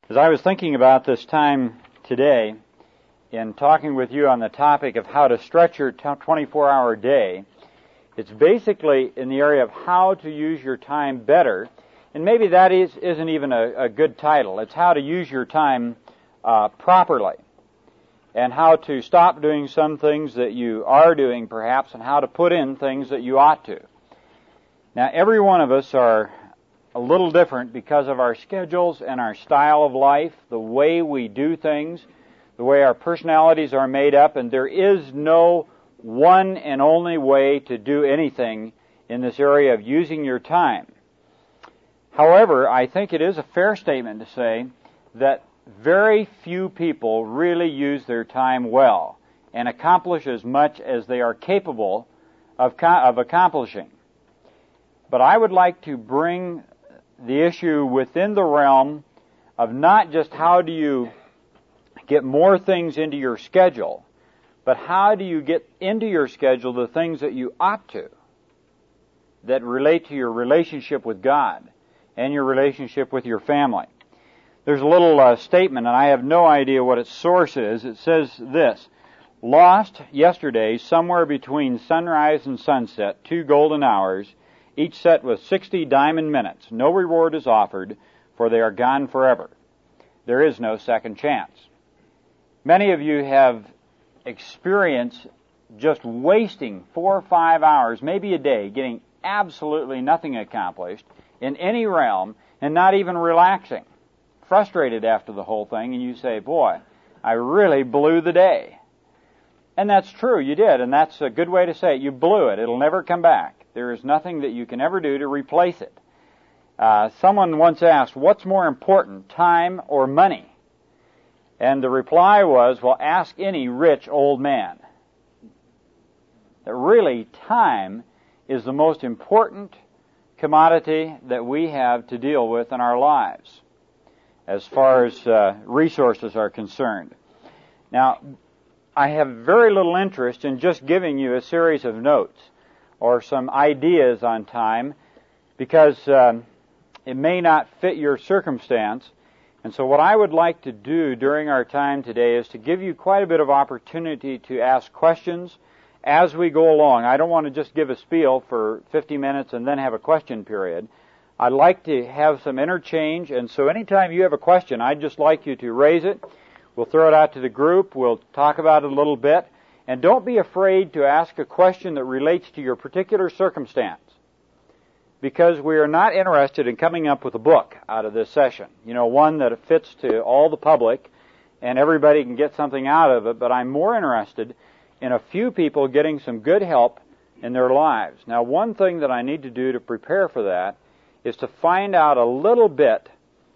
As I was thinking about this time today in talking with you on the topic of how to stretch your 24-hour day, it's basically in the area of how to use your time better, and maybe that isn't even a good title. It's how to use your time properly, and how to stop doing some things that you are doing perhaps, and how to put in things that you ought to. Now, every one of us are a little different because of our schedules and our style of life, the way we do things, the way our personalities are made up, and there is no one and only way to do anything in this area of using your time. However, I think it is a fair statement to say that very few people really use their time well and accomplish as much as they are capable of accomplishing. But I would like to bring the issue within the realm of not just how do you get more things into your schedule, but how do you get into your schedule the things that you ought to, that relate to your relationship with God and your relationship with your family. There's a little statement, and I have no idea what its source is. It says this: lost yesterday somewhere between sunrise and sunset, 2 golden hours, each set with 60 diamond minutes. No reward is offered, for they are gone forever. There is no second chance. Many of you have experienced just wasting 4 or 5 hours, maybe a day, getting absolutely nothing accomplished in any realm, and not even relaxing. Frustrated after the whole thing, and you say, boy, I really blew the day. And that's true, you did, and that's a good way to say it. You blew it. It'll never come back. There is nothing that you can ever do to replace it. Someone once asked, what's more important, time or money? And the reply was, well, ask any rich old man. That really, time is the most important commodity that we have to deal with in our lives, as far as resources are concerned. Now, I have very little interest in just giving you a series of notes or some ideas on time, because it may not fit your circumstance. And so what I would like to do during our time today is to give you quite a bit of opportunity to ask questions as we go along. I don't want to just give a spiel for 50 minutes and then have a question period. I'd like to have some interchange, and so anytime you have a question, I'd just like you to raise it. We'll throw it out to the group. We'll talk about it a little bit. And don't be afraid to ask a question that relates to your particular circumstance, because we are not interested in coming up with a book out of this session. You know, one that fits to all the public and everybody can get something out of it, but I'm more interested in a few people getting some good help in their lives. Now, one thing that I need to do to prepare for that is to find out a little bit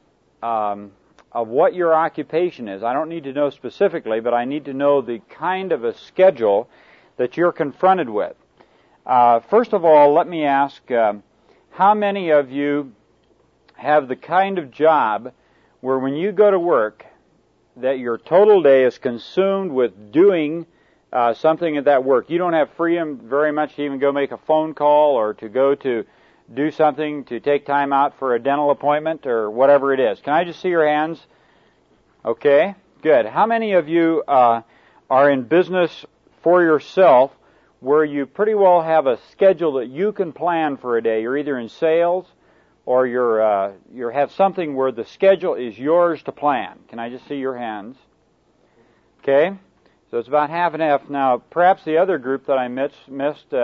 of what your occupation is. I don't need to know specifically, but I need to know the kind of a schedule that you're confronted with. First of all, let me ask, how many of you have the kind of job where when you go to work, that your total day is consumed with doing something at that work? You don't have freedom very much to even go make a phone call or to go to do something, to take time out for a dental appointment or whatever it is. Can I just see your hands? Okay, good. How many of you are in business for yourself where you pretty well have a schedule that you can plan for a day? You're either in sales or you have something where the schedule is yours to plan. Can I just see your hands? Okay, so it's about half and half. Now, perhaps the other group that I missed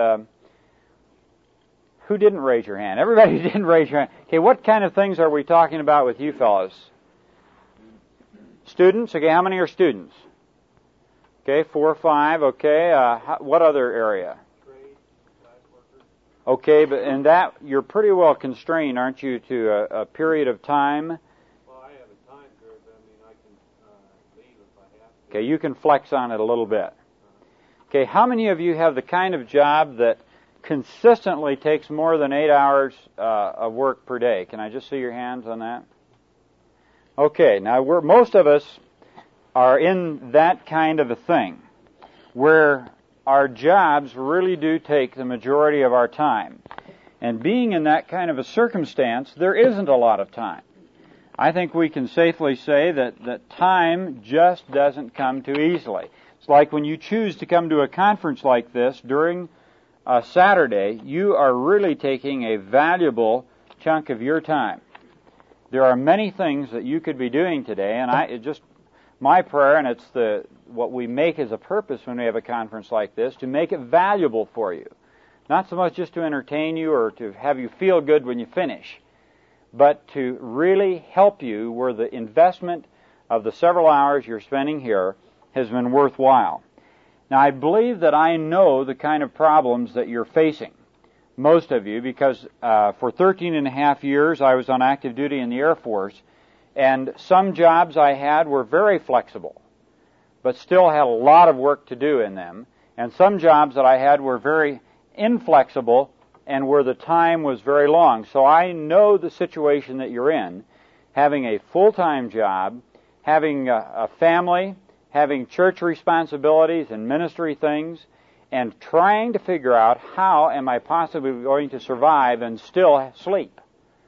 who didn't raise your hand? Everybody didn't raise your hand. Okay, what kind of things are we talking about with you fellows? Students? Okay, how many are students? Okay, 4 or 5. Okay, what other area? Trade, class workers. Okay, but in that, you're pretty well constrained, aren't you, to a period of time? Well, I have a time period, but I mean, I can leave if I have to. Okay, you can flex on it a little bit. Okay, how many of you have the kind of job that consistently takes more than 8 hours of work per day? Can I just see your hands on that? Okay, now most of us are in that kind of a thing, where our jobs really do take the majority of our time. And being in that kind of a circumstance, there isn't a lot of time. I think we can safely say that time just doesn't come too easily. It's like when you choose to come to a conference like this during a Saturday, you are really taking a valuable chunk of your time. There are many things that you could be doing today, and my prayer, and it's what we make as a purpose when we have a conference like this, to make it valuable for you. Not so much just to entertain you or to have you feel good when you finish, but to really help you where the investment of the several hours you're spending here has been worthwhile. Now, I believe that I know the kind of problems that you're facing, most of you, because for 13 and a half years I was on active duty in the Air Force, and some jobs I had were very flexible, but still had a lot of work to do in them, and some jobs that I had were very inflexible and where the time was very long. So I know the situation that you're in, having a full-time job, having a family, having church responsibilities and ministry things, and trying to figure out how am I possibly going to survive and still sleep.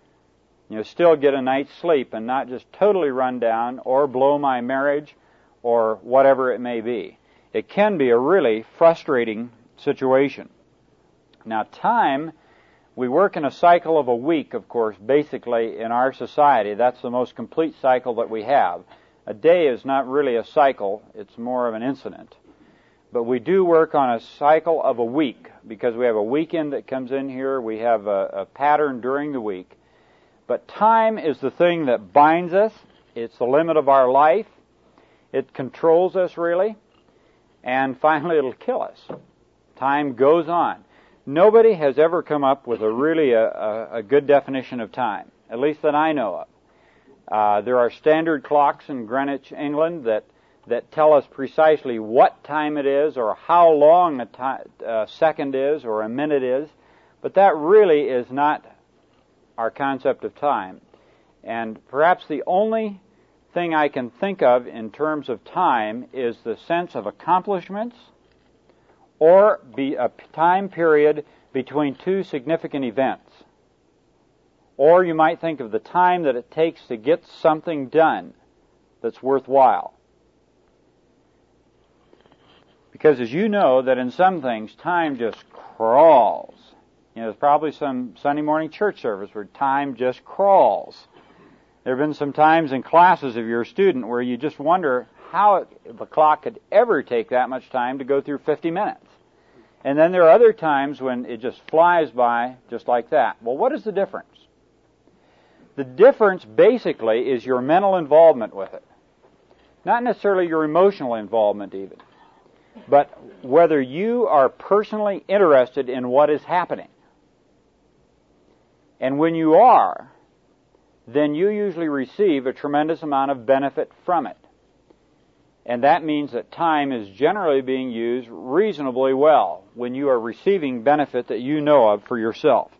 Still get a night's sleep and not just totally run down or blow my marriage or whatever it may be. It can be a really frustrating situation. Now, time, we work in a cycle of a week, of course, basically in our society. That's the most complete cycle that we have. A day is not really a cycle, it's more of an incident. But we do work on a cycle of a week because we have a weekend that comes in here, we have a pattern during the week. But time is the thing that binds us, it's the limit of our life, it controls us really, and finally it'll kill us. Time goes on. Nobody has ever come up with a good definition of time, at least that I know of. There are standard clocks in Greenwich, England, that tell us precisely what time it is or how long a second is or a minute is, but that really is not our concept of time. And perhaps the only thing I can think of in terms of time is the sense of accomplishments or be a time period between two significant events. Or you might think of the time that it takes to get something done that's worthwhile. Because as you know that in some things, time just crawls. There's probably some Sunday morning church service where time just crawls. There have been some times in classes of your student where you just wonder how the clock could ever take that much time to go through 50 minutes. And then there are other times when it just flies by just like that. Well, what is the difference? The difference basically is your mental involvement with it. Not necessarily your emotional involvement even, but whether you are personally interested in what is happening. And when you are, then you usually receive a tremendous amount of benefit from it. And that means that time is generally being used reasonably well when you are receiving benefit that you know of for yourself.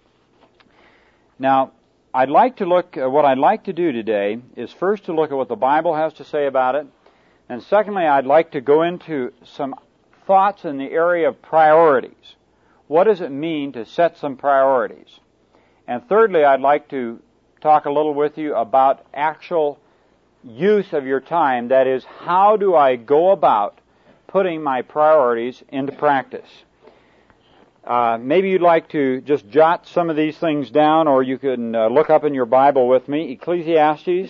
Now, what I'd like to do today is first to look at what the Bible has to say about it, and secondly, I'd like to go into some thoughts in the area of priorities. What does it mean to set some priorities? And thirdly, I'd like to talk a little with you about actual use of your time. That is, how do I go about putting my priorities into practice? Maybe you'd like to just jot some of these things down, or you can look up in your Bible with me. Ecclesiastes,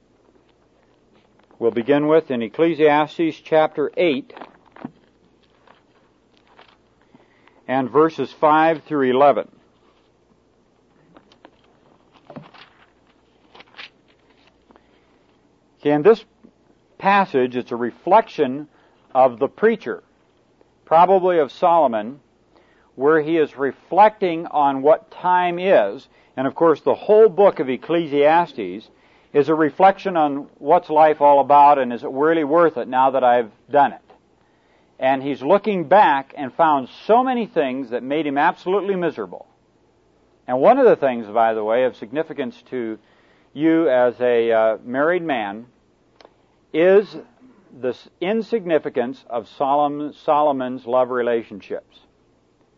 we'll begin with in Ecclesiastes chapter 8 and verses 5 through 11. In this passage, it's a reflection of the preacher, probably of Solomon, where he is reflecting on what time is. And of course, the whole book of Ecclesiastes is a reflection on what's life all about and is it really worth it now that I've done it. And he's looking back and found so many things that made him absolutely miserable. And one of the things, by the way, of significance to you as a married man is the insignificance of Solomon's love relationships.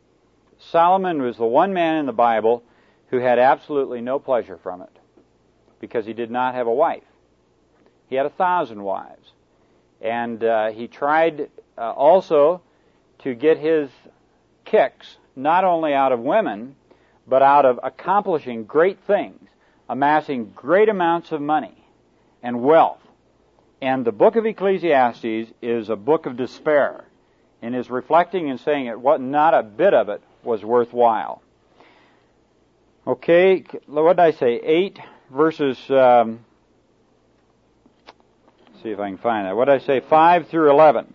Solomon was the one man in the Bible who had absolutely no pleasure from it. because he did not have a wife. He had 1,000 wives. And he tried also to get his kicks not only out of women, but out of accomplishing great things, amassing great amounts of money and wealth. And the book of Ecclesiastes is a book of despair, and is reflecting and saying not a bit of it was worthwhile. Okay, what did I say? 8 verses, see if I can find that. What did I say? 5 through 11.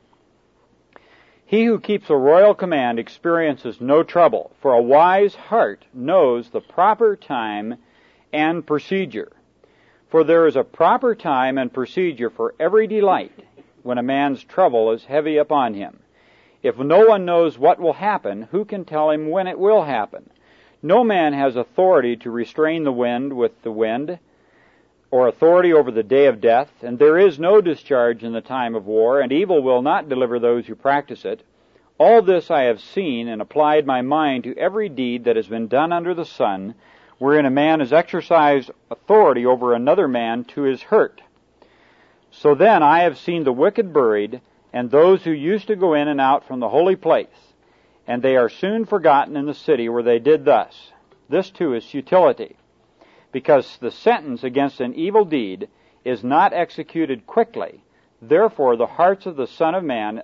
He who keeps a royal command experiences no trouble, for a wise heart knows the proper time and procedure. For there is a proper time and procedure for every delight when a man's trouble is heavy upon him. If no one knows what will happen, who can tell him when it will happen? No man has authority to restrain the wind with the wind, or authority over the day of death, and there is no discharge in the time of war, and evil will not deliver those who practice it. All this I have seen, and applied my mind to every deed that has been done under the sun, wherein a man has exercised authority over another man to his hurt. So then I have seen the wicked buried, and those who used to go in and out from the holy place, and they are soon forgotten in the city where they did thus. This too is futility, because the sentence against an evil deed is not executed quickly. Therefore the hearts of the Son of Men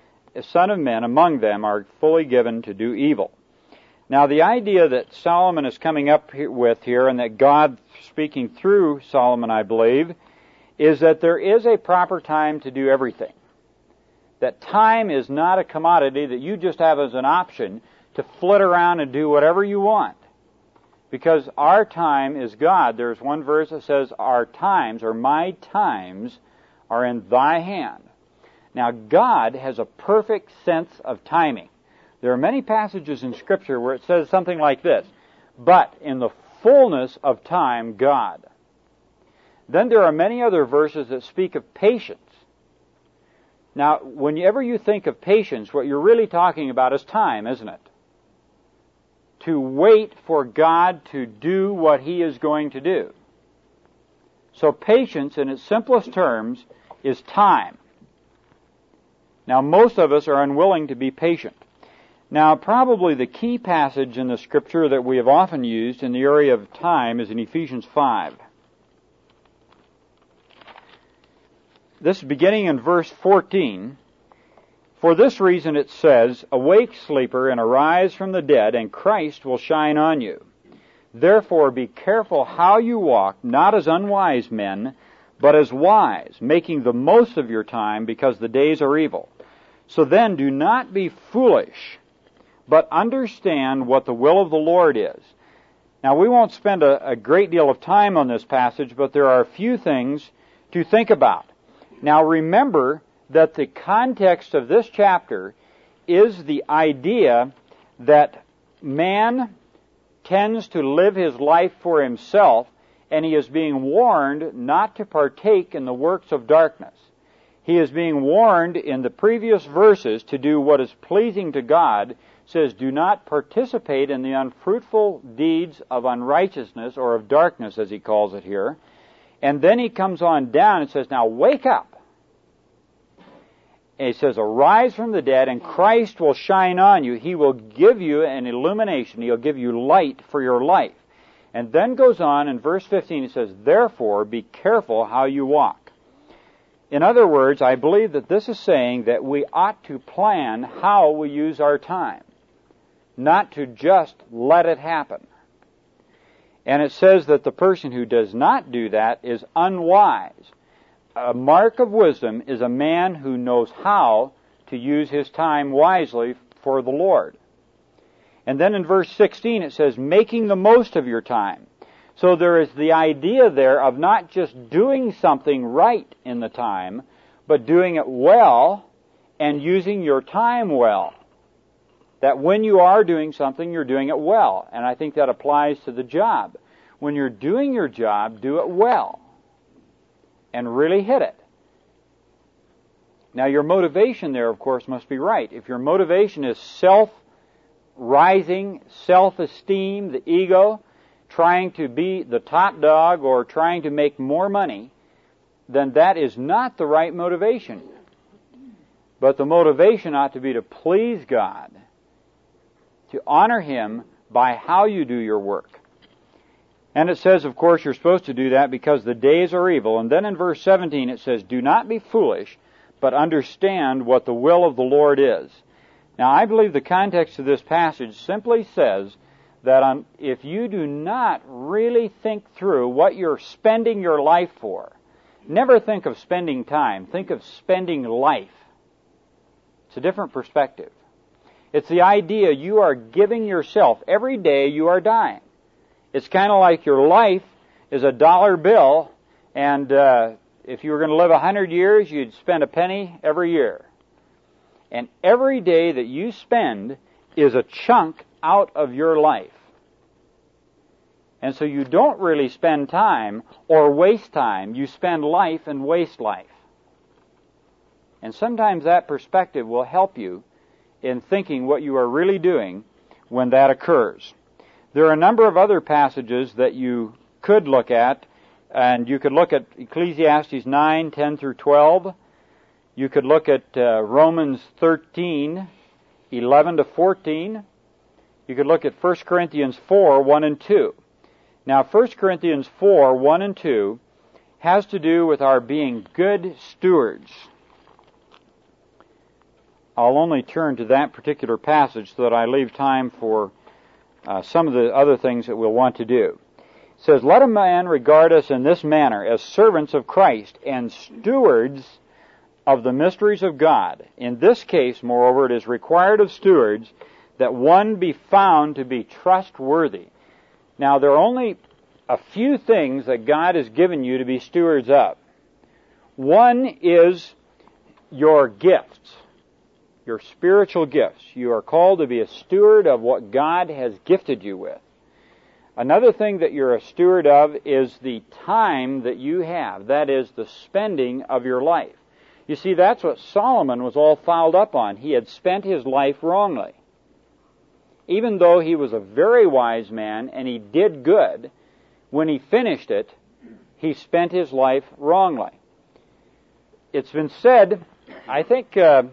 among them are fully given to do evil. Now the idea that Solomon is coming up with here, and that God speaking through Solomon, I believe, is that there is a proper time to do everything. That time is not a commodity that you just have as an option to flit around and do whatever you want. Because our time is God. There's one verse that says, our times, or my times, are in thy hand. Now, God has a perfect sense of timing. There are many passages in Scripture where it says something like this, but in the fullness of time, God. Then there are many other verses that speak of patience. Now, whenever you think of patience, what you're really talking about is time, isn't it? To wait for God to do what He is going to do. So patience, in its simplest terms, is time. Now, most of us are unwilling to be patient. Now, probably the key passage in the Scripture that we have often used in the area of time is in Ephesians 5. This beginning in verse 14, for this reason it says, awake, sleeper, and arise from the dead, and Christ will shine on you. Therefore be careful how you walk, not as unwise men, but as wise, making the most of your time, because the days are evil. So then do not be foolish, but understand what the will of the Lord is. Now we won't spend a great deal of time on this passage, but there are a few things to think about. Now remember that the context of this chapter is the idea that man tends to live his life for himself, and he is being warned not to partake in the works of darkness. He is being warned in the previous verses to do what is pleasing to God. It says, do not participate in the unfruitful deeds of unrighteousness, or of darkness as he calls it here. And then he comes on down and says, now wake up. And he says, arise from the dead, and Christ will shine on you. He will give you an illumination. He'll give you light for your life. And then goes on in verse 15, he says, therefore be careful how you walk. In other words, I believe that this is saying that we ought to plan how we use our time, not to just let it happen. And it says that the person who does not do that is unwise. A mark of wisdom is a man who knows how to use his time wisely for the Lord. And then in verse 16 it says, making the most of your time. So there is the idea there of not just doing something right in the time, but doing it well and using your time well. That when you are doing something, you're doing it well. And I think that applies to the job. When you're doing your job, do it well. And really hit it. Now your motivation there, of course, must be right. If your motivation is self-rising, self-esteem, the ego, trying to be the top dog or trying to make more money, then that is not the right motivation. But the motivation ought to be to please God, to honor Him by how you do your work. And it says, of course, you're supposed to do that because the days are evil. And then in verse 17 it says, do not be foolish, but understand what the will of the Lord is. Now, I believe the context of this passage simply says that if you do not really think through what you're spending your life for, never think of spending time, think of spending life. It's a different perspective. It's the idea you are giving yourself. Every day you are dying. It's kind of like your life is a dollar bill, and if you were going to live 100 years, you'd spend a penny every year. And every day that you spend is a chunk out of your life. And so you don't really spend time or waste time. You spend life and waste life. And sometimes that perspective will help you in thinking what you are really doing when that occurs. There are a number of other passages that you could look at, and you could look at Ecclesiastes 9, 10 through 12. You could look at Romans 13, 11 to 14. You could look at 1 Corinthians 4, 1 and 2. Now, 1 Corinthians 4, 1 and 2 has to do with our being good stewards. I'll only turn to that particular passage so that I leave time for some of the other things that we'll want to do. It says, let a man regard us in this manner as servants of Christ and stewards of the mysteries of God. In this case, moreover, it is required of stewards that one be found to be trustworthy. Now, there are only a few things that God has given you to be stewards of. One is your gifts, your spiritual gifts. You are called to be a steward of what God has gifted you with. Another thing that you're a steward of is the time that you have. That is the spending of your life. You see, that's what Solomon was all fouled up on. He had spent his life wrongly. Even though he was a very wise man and he did good, when he finished it, he spent his life wrongly. It's been said, I think it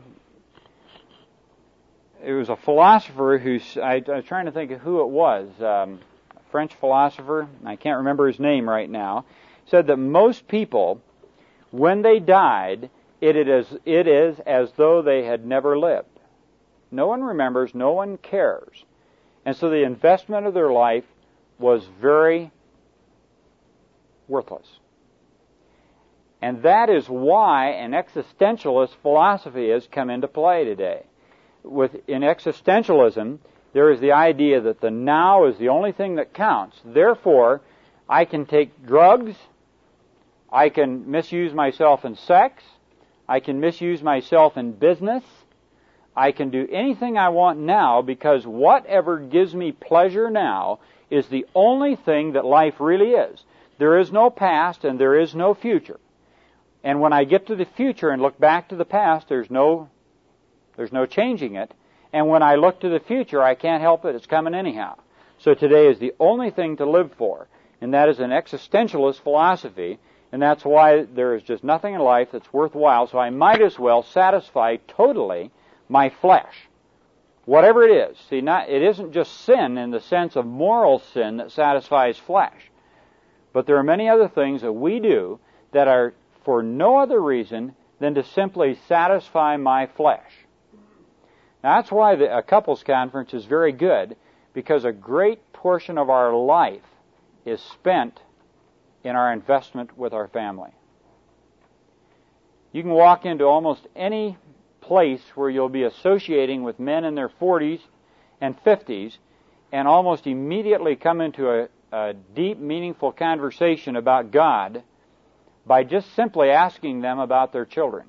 was a philosopher I was trying to think of who it was, a French philosopher, I can't remember his name right now, said that most people, when they died, it is as though they had never lived. No one remembers, no one cares. And so the investment of their life was very worthless. And that is why an existentialist philosophy has come into play today. In existentialism, there is the idea that the now is the only thing that counts. Therefore, I can take drugs, I can misuse myself in sex, I can misuse myself in business, I can do anything I want now because whatever gives me pleasure now is the only thing that life really is. There is no past and there is no future. And when I get to the future and look back to the past, there's no changing it. And when I look to the future, I can't help it. It's coming anyhow. So today is the only thing to live for. And that is an existentialist philosophy. And that's why there is just nothing in life that's worthwhile. So I might as well satisfy totally my flesh. Whatever it is. See, it isn't just sin in the sense of moral sin that satisfies flesh. But there are many other things that we do that are for no other reason than to simply satisfy my flesh. Now, that's why a couples conference is very good, because a great portion of our life is spent in our investment with our family. You can walk into almost any place where you'll be associating with men in their 40s and 50s and almost immediately come into a deep, meaningful conversation about God by just simply asking them about their children,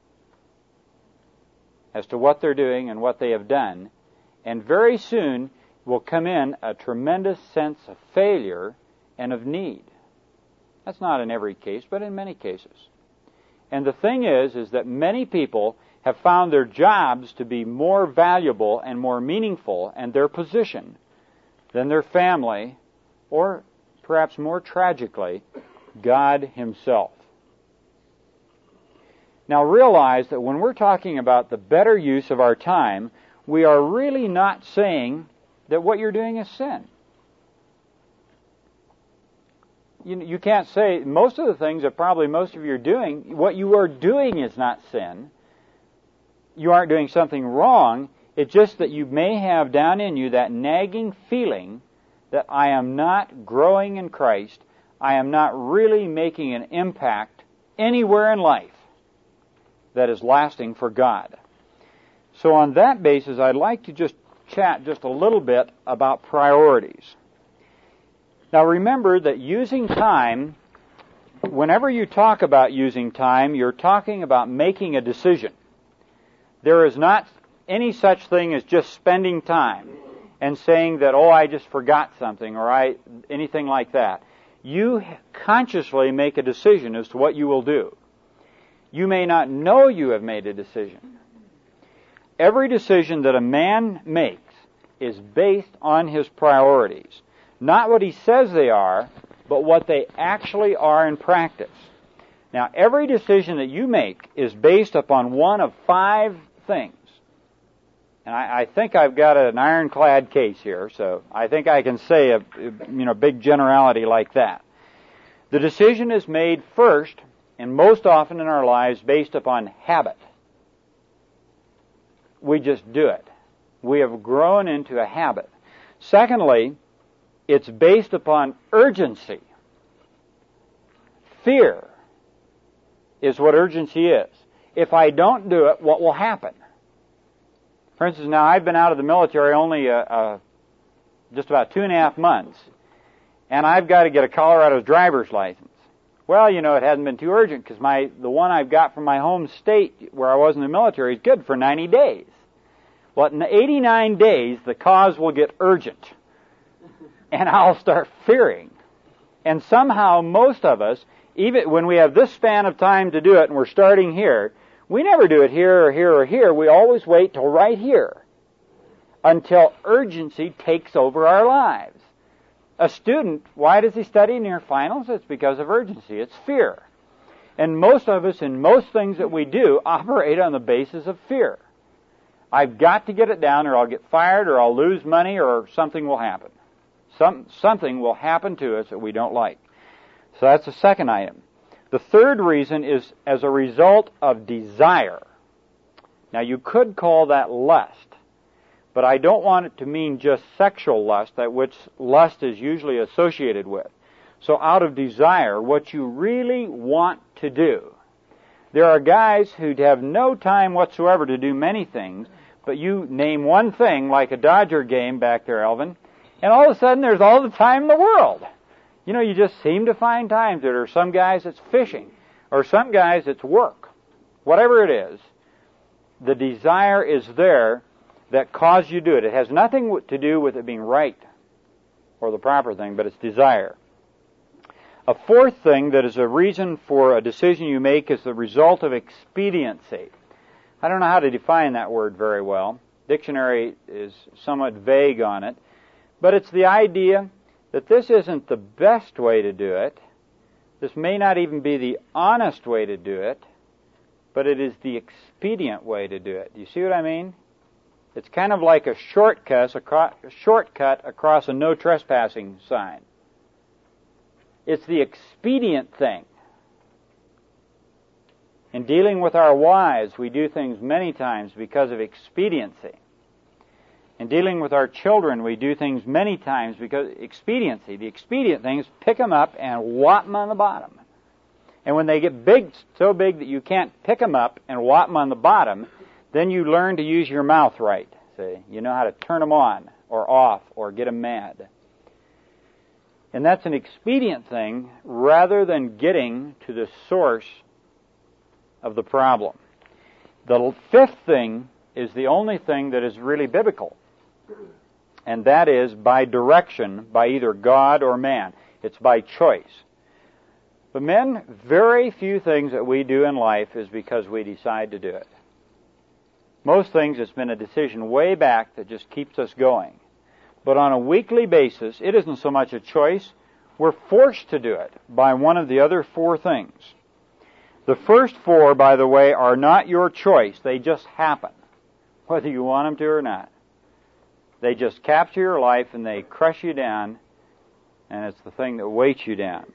as to what they're doing and what they have done. And very soon will come in a tremendous sense of failure and of need. That's not in every case, but in many cases. And the thing is that many people have found their jobs to be more valuable and more meaningful, and their position, than their family or perhaps more tragically, God Himself. Now realize that when we're talking about the better use of our time, we are really not saying that what you're doing is sin. You can't say most of the things that probably most of you are doing, what you are doing is not sin. You aren't doing something wrong. It's just that you may have down in you that nagging feeling that I am not growing in Christ. I am not really making an impact anywhere in life that is lasting for God. So on that basis, I'd like to just chat just a little bit about priorities. Now remember that using time, whenever you talk about using time, you're talking about making a decision. There is not any such thing as just spending time and saying that, oh, I just forgot something or anything like that. You consciously make a decision as to what you will do. You may not know you have made a decision. Every decision that a man makes is based on his priorities. Not what he says they are, but what they actually are in practice. Now, every decision that you make is based upon one of 5 things. And I think I've got an ironclad case here, so I think I can say a big generality like that. The decision is made first, and most often in our lives, based upon habit. We just do it. We have grown into a habit. Secondly, it's based upon urgency. Fear is what urgency is. If I don't do it, what will happen? For instance, now I've been out of the military only just about 2.5 months, and I've got to get a Colorado's driver's license. Well, it hasn't been too urgent because the one I've got from my home state where I was in the military is good for 90 days. Well, in 89 days, the cause will get urgent, and I'll start fearing. And somehow, most of us, even when we have this span of time to do it, and we're starting here, we never do it here or here or here. We always wait till right here until urgency takes over our lives. A student, why does he study near finals? It's because of urgency. It's fear. And most of us, in most things that we do, operate on the basis of fear. I've got to get it down or I'll get fired or I'll lose money or something will happen. Something will happen to us that we don't like. So that's the second item. The third reason is as a result of desire. Now you could call that lust, but I don't want it to mean just sexual lust, that which lust is usually associated with. So out of desire, what you really want to do. There are guys who have no time whatsoever to do many things, but you name one thing, like a Dodger game back there, Elvin, and all of a sudden there's all the time in the world. You just seem to find times. There are some guys it's fishing, or some guys it's work. Whatever it is, the desire is there that causes you to do it. It has nothing to do with it being right or the proper thing, but it's desire. A fourth thing that is a reason for a decision you make is the result of expediency. I don't know how to define that word very well. Dictionary is somewhat vague on it, but it's the idea that this isn't the best way to do it. This may not even be the honest way to do it, but it is the expedient way to do it. Do you see what I mean? It's kind of like a shortcut across a no trespassing sign. It's the expedient thing. In dealing with our wives, we do things many times because of expediency. In dealing with our children, we do things many times because of expediency. The expedient thing is pick them up and whop them on the bottom. And when they get big, so big that you can't pick them up and whop them on the bottom, then you learn to use your mouth right. See, you know how to turn them on or off or get them mad. And that's an expedient thing rather than getting to the source of the problem. The fifth thing is the only thing that is really biblical. And that is by direction, by either God or man. It's by choice. But men, very few things that we do in life is because we decide to do it. Most things, it's been a decision way back that just keeps us going. But on a weekly basis, it isn't so much a choice. We're forced to do it by one of the other four things. The first four, by the way, are not your choice. They just happen, whether you want them to or not. They just capture your life and they crush you down, and it's the thing that weights you down.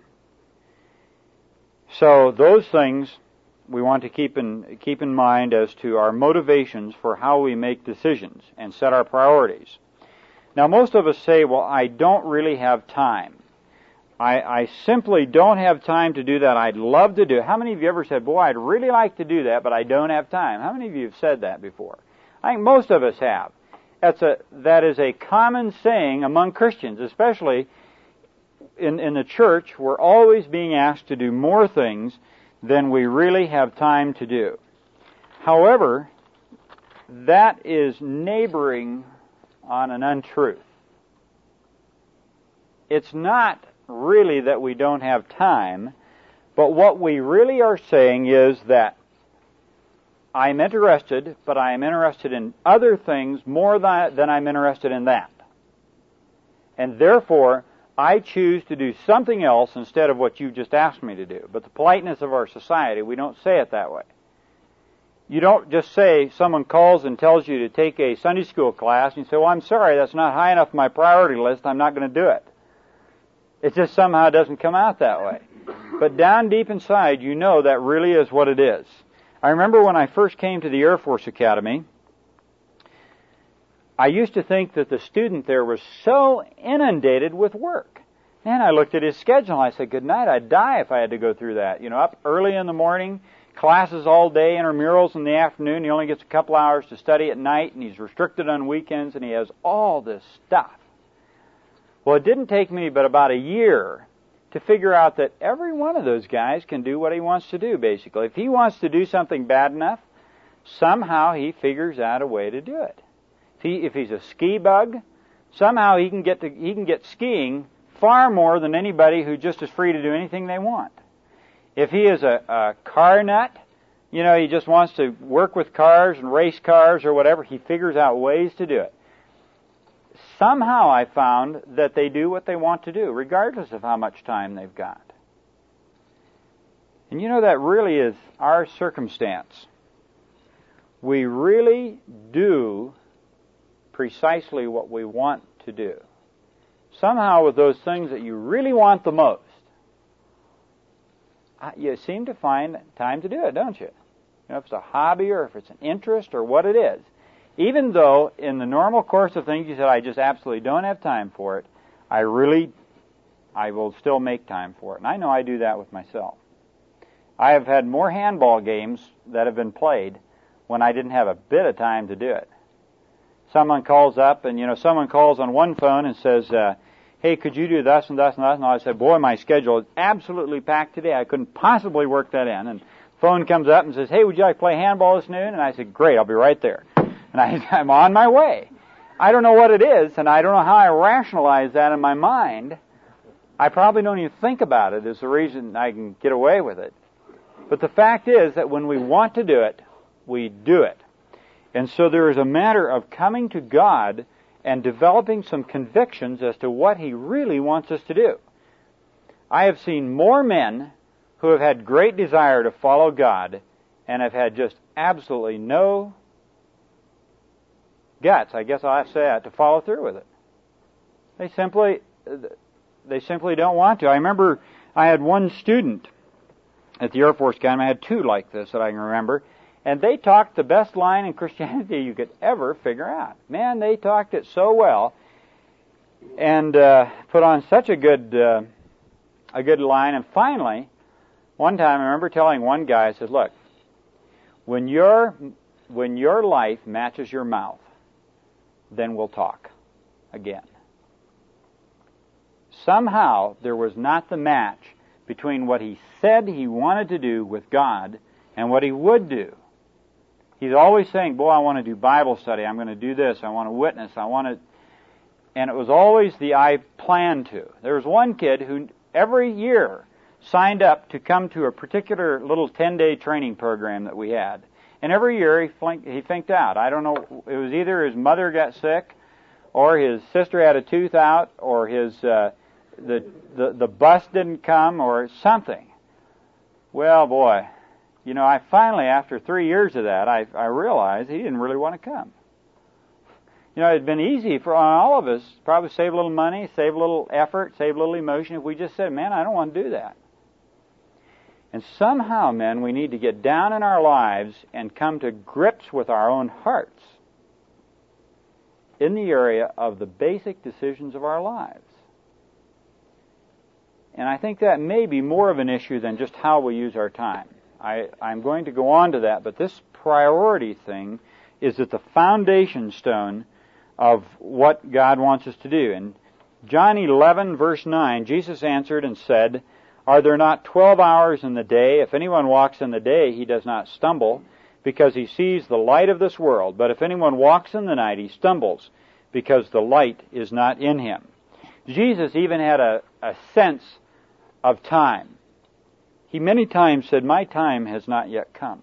So those things we want to keep in mind as to our motivations for how we make decisions and set our priorities. Now, most of us say, well, I don't really have time. I simply don't have time to do that. I'd love to do it. How many of you ever said, boy, I'd really like to do that, but I don't have time? How many of you have said that before? I think most of us have. That is a common saying among Christians, especially in the church. We're always being asked to do more things than we really have time to do. However, that is neighboring on an untruth. It's not really that we don't have time, but what we really are saying is that I'm interested, but I am interested in other things more than I'm interested in that. And therefore, I choose to do something else instead of what you just asked me to do. But the politeness of our society, we don't say it that way. You don't just say, someone calls and tells you to take a Sunday school class, and you say, well, I'm sorry, that's not high enough on my priority list, I'm not going to do it. It just somehow doesn't come out that way. But down deep inside, you know that really is what it is. I remember when I first came to the Air Force Academy, I used to think that the student there was so inundated with work. And I looked at his schedule and I said, good night, I'd die if I had to go through that. You know, up early in the morning, classes all day, intramurals in the afternoon, he only gets a couple hours to study at night, and he's restricted on weekends, and he has all this stuff. Well, it didn't take me but about a year to figure out that every one of those guys can do what he wants to do, basically. If he wants to do something bad enough, somehow he figures out a way to do it. If he's a ski bug, somehow he can get skiing far more than anybody who just is free to do anything they want. If he is a car nut, you know, he just wants to work with cars and race cars or whatever, he figures out ways to do it. Somehow I found that they do what they want to do, regardless of how much time they've got. And you know, that really is our circumstance. We really do precisely what we want to do. Somehow with those things that you really want the most, you seem to find time to do it, don't you? You know, if it's a hobby or if it's an interest or what it is. Even though in the normal course of things you said, I just absolutely don't have time for it, I will still make time for it. And I know I do that with myself. I have had more handball games that have been played when I didn't have a bit of time to do it. Someone calls up and, you know, someone calls on one phone and says, hey, could you do thus and thus and thus? And I said, boy, my schedule is absolutely packed today. I couldn't possibly work that in. And the phone comes up and says, hey, would you like to play handball this noon? And I said, great, I'll be right there. And I'm on my way. I don't know what it is, and I don't know how I rationalize that in my mind. I probably don't even think about it as the reason I can get away with it. But the fact is that when we want to do it, we do it. And so there is a matter of coming to God and developing some convictions as to what He really wants us to do. I have seen more men who have had great desire to follow God and have had just absolutely no guts, I guess I'll have to say that, to follow through with it. They simply don't want to. I remember I had one student at the Air Force Academy. I had two like this that I can remember. And they talked the best line in Christianity you could ever figure out. Man, they talked it so well and put on such a good line. And finally, one time I remember telling one guy, I said, look, when your life matches your mouth, then we'll talk again. Somehow there was not the match between what he said he wanted to do with God and what he would do. He's always saying, boy, I want to do Bible study, I'm going to do this, I want to witness, and it was always the I plan to. There was one kid who every year signed up to come to a particular little 10-day training program that we had. And every year he flinked out. I don't know, it was either his mother got sick or his sister had a tooth out, or his the bus didn't come, or something. Well, boy, I finally, after 3 years of that, I realized he didn't really want to come. It'd been easy for all of us, probably save a little money, save a little effort, save a little emotion, if we just said, man, I don't want to do that. And somehow, men, we need to get down in our lives and come to grips with our own hearts in the area of the basic decisions of our lives. And I think that may be more of an issue than just how we use our time. I'm going to go on to that, but this priority thing is at the foundation stone of what God wants us to do. In John 11, verse 9, Jesus answered and said, "Are there not 12 hours in the day? If anyone walks in the day, he does not stumble, because he sees the light of this world. But if anyone walks in the night, he stumbles, because the light is not in him." Jesus even had a sense of time. He many times said, "My time has not yet come."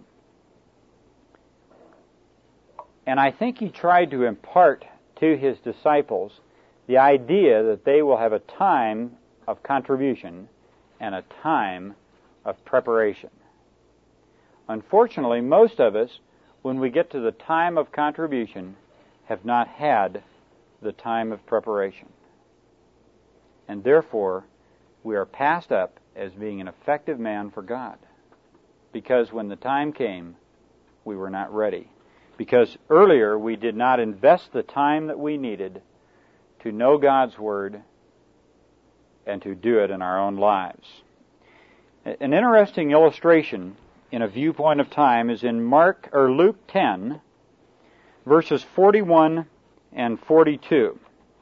And I think he tried to impart to his disciples the idea that they will have a time of contribution and a time of preparation. Unfortunately, most of us, when we get to the time of contribution, have not had the time of preparation. And therefore, we are passed up as being an effective man for God. Because when the time came, we were not ready. Because earlier we did not invest the time that we needed to know God's Word and to do it in our own lives. An interesting illustration in a viewpoint of time is in Luke 10, verses 41 and 42.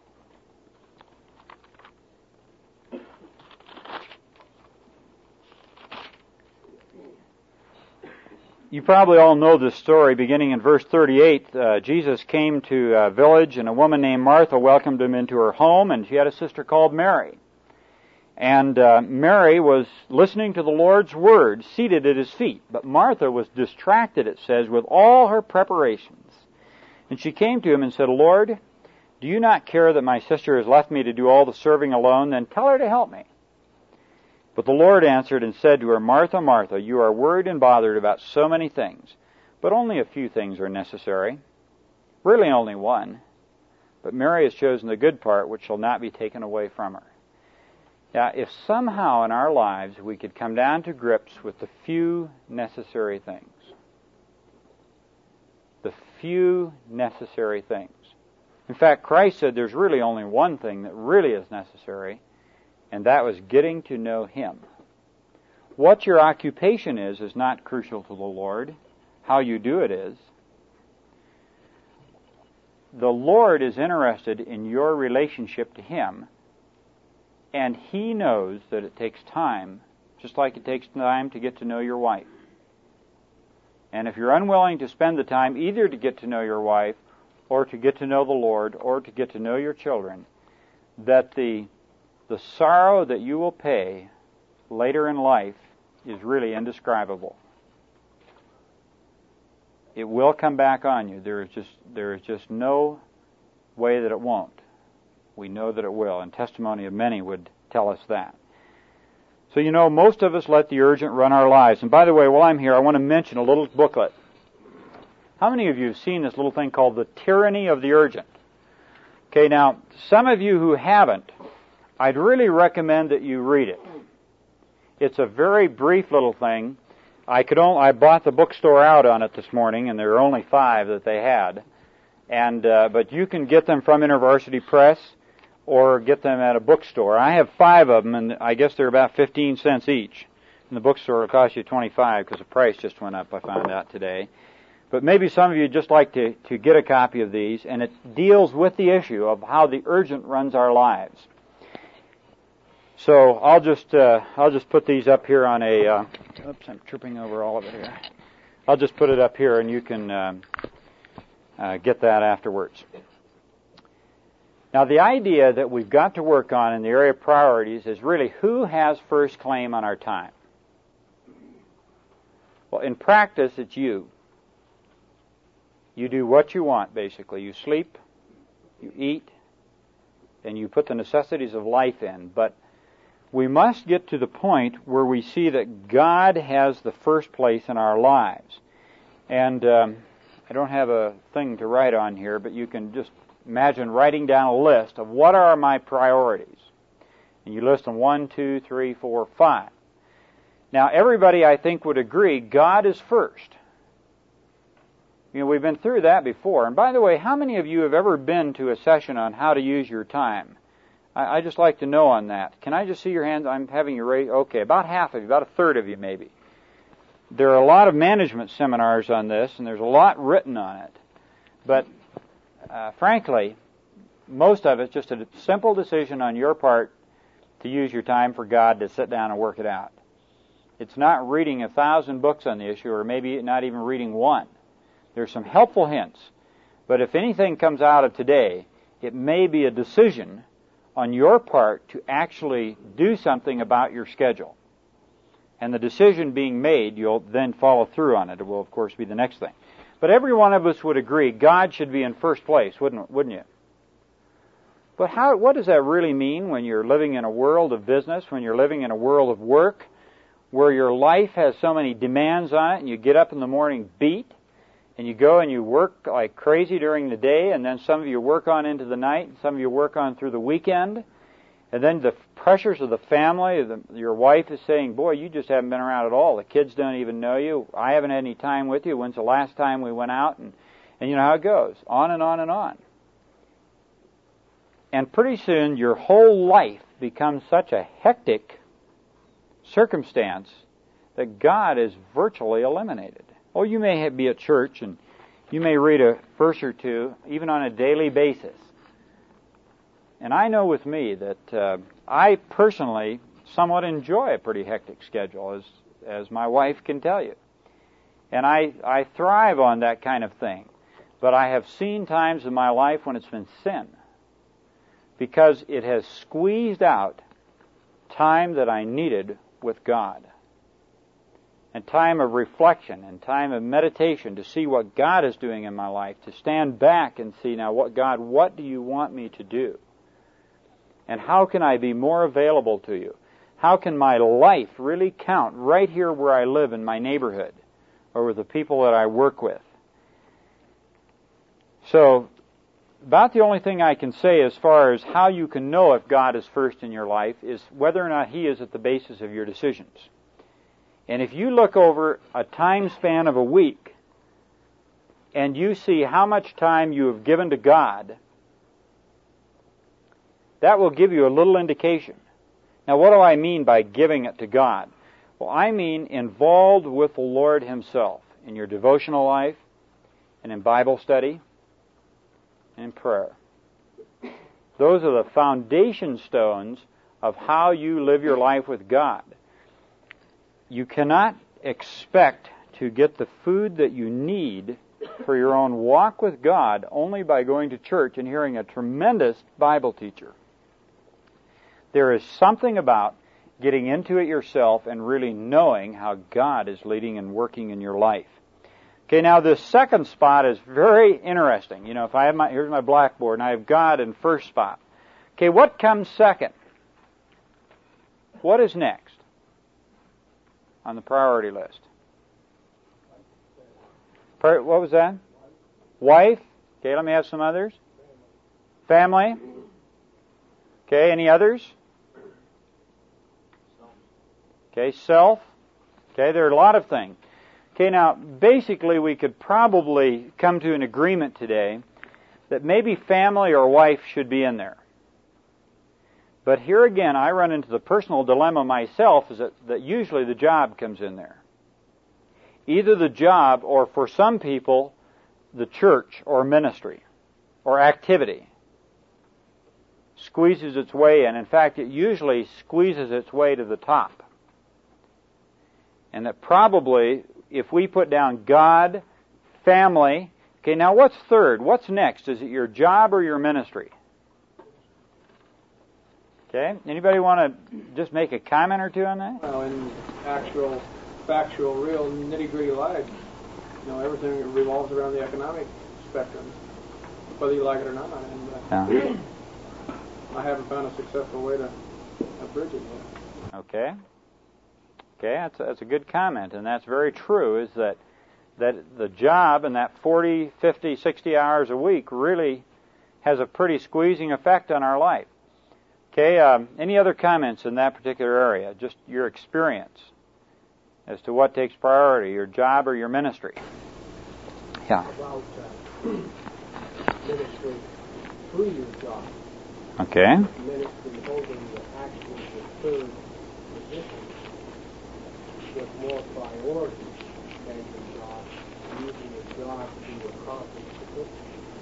You probably all know this story. Beginning in verse 38, Jesus came to a village, and a woman named Martha welcomed him into her home, and she had a sister called Mary. And Mary was listening to the Lord's Word, seated at his feet. But Martha was distracted, it says, with all her preparations. And she came to him and said, "Lord, do you not care that my sister has left me to do all the serving alone? Then tell her to help me." But the Lord answered and said to her, "Martha, Martha, you are worried and bothered about so many things, but only a few things are necessary. Really only one. But Mary has chosen the good part, which shall not be taken away from her." Now, if somehow in our lives we could come down to grips with the few necessary things. The few necessary things. In fact, Christ said there's really only one thing that really is necessary, and that was getting to know Him. What your occupation is not crucial to the Lord. How you do it is. The Lord is interested in your relationship to Him, and He knows that it takes time, just like it takes time to get to know your wife. And if you're unwilling to spend the time either to get to know your wife, or to get to know the Lord, or to get to know your children, that the sorrow that you will pay later in life is really indescribable. It will come back on you. There is just no way that it won't. We know that it will, and testimony of many would tell us that. So most of us let the urgent run our lives. And by the way, while I'm here, I want to mention a little booklet. How many of you have seen this little thing called The Tyranny of the Urgent? Okay, now, some of you who haven't, I'd really recommend that you read it. It's a very brief little thing. I bought the bookstore out on it this morning, and there were only 5 that they had. But you can get them from InterVarsity Press or get them at a bookstore. I have 5 of them, and I guess they're about 15 cents each. In the bookstore, it'll cost you 25 because the price just went up, I found out today. But maybe some of you would just like to get a copy of these, and it deals with the issue of how the urgent runs our lives. So I'll just put these up here on a. Oops, I'm tripping over all of it here. I'll just put it up here, and you can get that afterwards. Now, the idea that we've got to work on in the area of priorities is really who has first claim on our time. Well, in practice, it's you. You do what you want, basically. You sleep, you eat, and you put the necessities of life in. But we must get to the point where we see that God has the first place in our lives. And I don't have a thing to write on here, but you can just imagine writing down a list of what are my priorities. And you list them 1, 2, 3, 4, 5. Now, everybody, I think, would agree God is first. You know, we've been through that before. And by the way, how many of you have ever been to a session on how to use your time? I just like to know on that. Can I just see your hands? I'm having you raise. Okay, about half of you, about a third of you maybe. There are a lot of management seminars on this, and there's a lot written on it. But frankly, most of it's just a simple decision on your part to use your time for God to sit down and work it out. It's not reading 1,000 books on the issue, or maybe not even reading one. There's some helpful hints. But if anything comes out of today, it may be a decision on your part to actually do something about your schedule. And the decision being made, you'll then follow through on it. It will, of course, be the next thing. But every one of us would agree God should be in first place, wouldn't you? But what does that really mean when you're living in a world of business, when you're living in a world of work, where your life has so many demands on it, and you get up in the morning beat, and you go and you work like crazy during the day, and then some of you work on into the night, and some of you work on through the weekend, and then the pressures of the family, your wife is saying, boy, you just haven't been around at all. The kids don't even know you. I haven't had any time with you. When's the last time we went out? And you know how it goes. On and on and on. And pretty soon your whole life becomes such a hectic circumstance that God is virtually eliminated. Oh, you may be at church and you may read a verse or two, even on a daily basis. And I know with me that I personally somewhat enjoy a pretty hectic schedule, as my wife can tell you. And I thrive on that kind of thing. But I have seen times in my life when it's been sin, because it has squeezed out time that I needed with God, and time of reflection and time of meditation to see what God is doing in my life, to stand back and see, now, what do you want me to do? And how can I be more available to you? How can my life really count right here where I live in my neighborhood or with the people that I work with? So, about the only thing I can say as far as how you can know if God is first in your life is whether or not He is at the basis of your decisions. And if you look over a time span of a week and you see how much time you have given to God, that will give you a little indication. Now, what do I mean by giving it to God? Well, I mean involved with the Lord Himself in your devotional life and in Bible study and in prayer. Those are the foundation stones of how you live your life with God. You cannot expect to get the food that you need for your own walk with God only by going to church and hearing a tremendous Bible teacher. There is something about getting into it yourself and really knowing how God is leading and working in your life. Okay, now this second spot is very interesting. You know, if I have here's my blackboard and I have God in first spot. Okay, what comes second? What is next on the priority list? What was that? Wife. Okay, let me have some others. Family. Okay, any others? Okay, self. Okay, there are a lot of things. Okay, now, basically we could probably come to an agreement today that maybe family or wife should be in there. But here again, I run into the personal dilemma myself, is that usually the job comes in there. Either the job, or for some people, the church or ministry or activity squeezes its way in. In fact, it usually squeezes its way to the top. And that probably, if we put down God, family, okay, now what's third? What's next? Is it your job or your ministry? Okay, anybody want to just make a comment or two on that? Well, in actual, factual, real nitty-gritty life, everything revolves around the economic spectrum, whether you like it or not. And, I haven't found a successful way to bridge it yet. Okay. Okay, that's a good comment, and that's very true, is that the job and that 40, 50, 60 hours a week really has a pretty squeezing effect on our life. Okay, any other comments in that particular area? Just your experience as to what takes priority, your job or your ministry? Yeah. About ministry through your job. Okay. Ministry holding the actual third position with more priority than your job, using your job to accomplish the mission.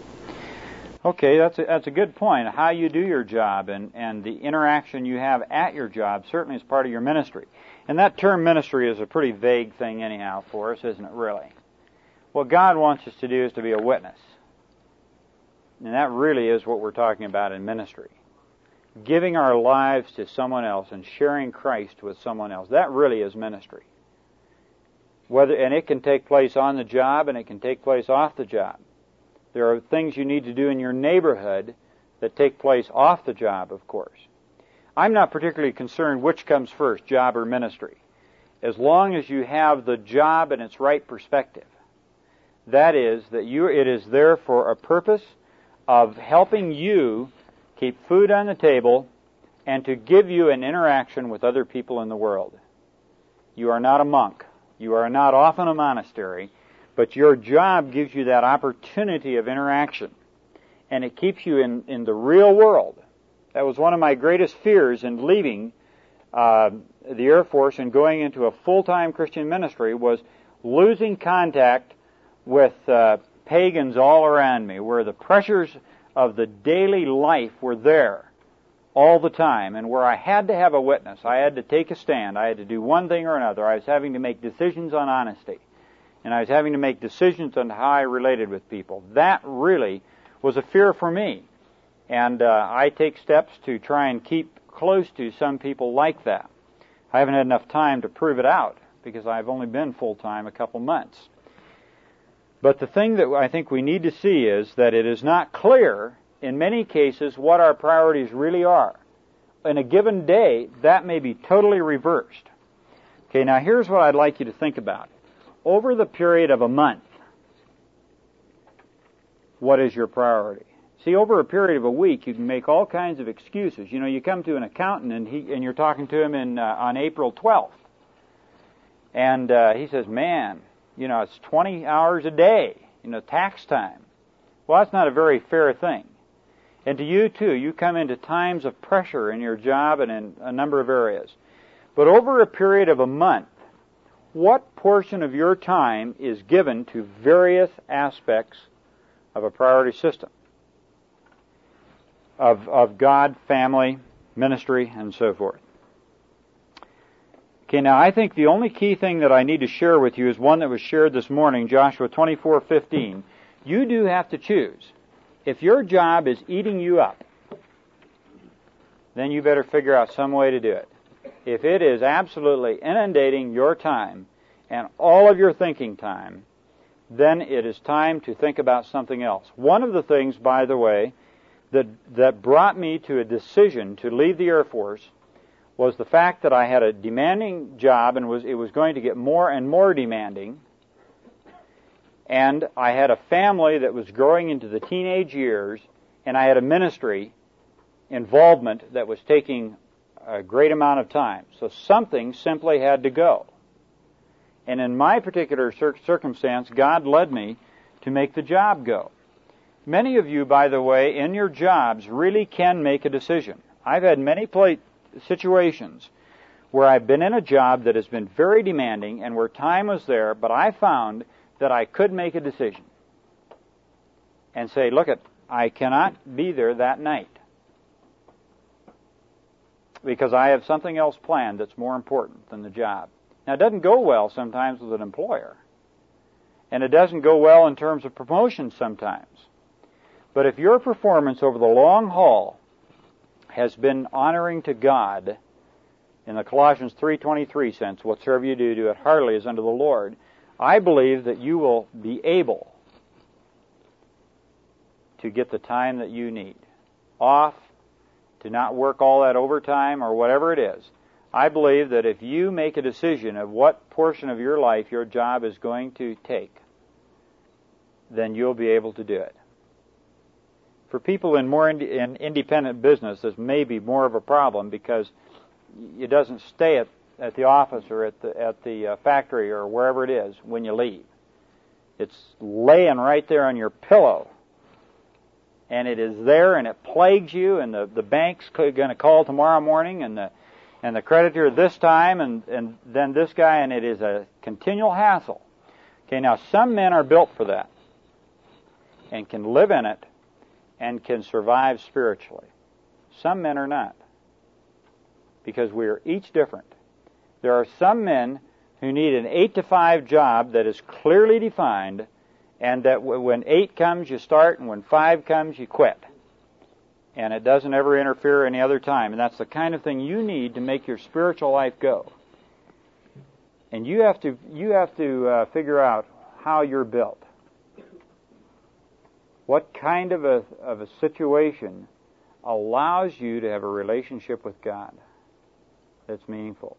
Okay, that's a good point. How you do your job and the interaction you have at your job certainly is part of your ministry. And that term ministry is a pretty vague thing anyhow for us, isn't it, really? What God wants us to do is to be a witness. And that really is what we're talking about in ministry. Giving our lives to someone else and sharing Christ with someone else. That really is ministry. And it can take place on the job and it can take place off the job. There are things you need to do in your neighborhood that take place off the job, of course. I'm not particularly concerned which comes first, job or ministry, as long as you have the job in its right perspective. That is, that it is there for a purpose of helping you keep food on the table and to give you an interaction with other people in the world. You are not a monk. You are not off in a monastery. But your job gives you that opportunity of interaction. And it keeps you in the real world. That was one of my greatest fears in leaving the Air Force and going into a full-time Christian ministry, was losing contact with pagans all around me, where the pressures of the daily life were there all the time, and where I had to have a witness. I had to take a stand. I had to do one thing or another. I was having to make decisions on honesty. And I was having to make decisions on how I related with people. That really was a fear for me. And I take steps to try and keep close to some people like that. I haven't had enough time to prove it out because I've only been full-time a couple months. But the thing that I think we need to see is that it is not clear, in many cases, what our priorities really are. In a given day, that may be totally reversed. Okay, now here's what I'd like you to think about. Over the period of a month, what is your priority? See, over a period of a week, you can make all kinds of excuses. You know, you come to an accountant and you're talking to him on April 12th. And he says, man, you know, it's 20 hours a day, tax time. Well, that's not a very fair thing. And to you, too, you come into times of pressure in your job and in a number of areas. But over a period of a month, what portion of your time is given to various aspects of a priority system? Of God, family, ministry, and so forth. Okay, now I think the only key thing that I need to share with you is one that was shared this morning, Joshua 24:15. You do have to choose. If your job is eating you up, then you better figure out some way to do it. If it is absolutely inundating your time and all of your thinking time, then it is time to think about something else. One of the things, by the way, that brought me to a decision to leave the Air Force was the fact that I had a demanding job and it was going to get more and more demanding. And I had a family that was growing into the teenage years, and I had a ministry involvement that was taking a great amount of time. So something simply had to go. And in my particular circumstance, God led me to make the job go. Many of you, by the way, in your jobs really can make a decision. I've had many situations where I've been in a job that has been very demanding and where time was there, but I found that I could make a decision and say, look, I cannot be there that night because I have something else planned that's more important than the job. Now, it doesn't go well sometimes with an employer, and it doesn't go well in terms of promotion sometimes. But if your performance over the long haul has been honoring to God, in the Colossians 3:23 sense, whatsoever you do it heartily as unto the Lord, I believe that you will be able to get the time that you need off to not work all that overtime or whatever it is. I believe that if you make a decision of what portion of your life your job is going to take, then you'll be able to do it. For people in more in independent business, this may be more of a problem because it doesn't stay at the office or at the factory or wherever it is when you leave. It's laying right there on your pillow, and it is there, and it plagues you. And the bank's going to call tomorrow morning, and the creditor this time, and then this guy, and it is a continual hassle. Okay, now some men are built for that, and can live in it, and can survive spiritually. Some men are not, because we are each different. There are some men who need an 8-to-5 job that is clearly defined, and that when 8 comes you start, and when 5 comes you quit. And it doesn't ever interfere any other time. And that's the kind of thing you need to make your spiritual life go. And you have to figure out how you're built. What kind of a situation allows you to have a relationship with God that's meaningful?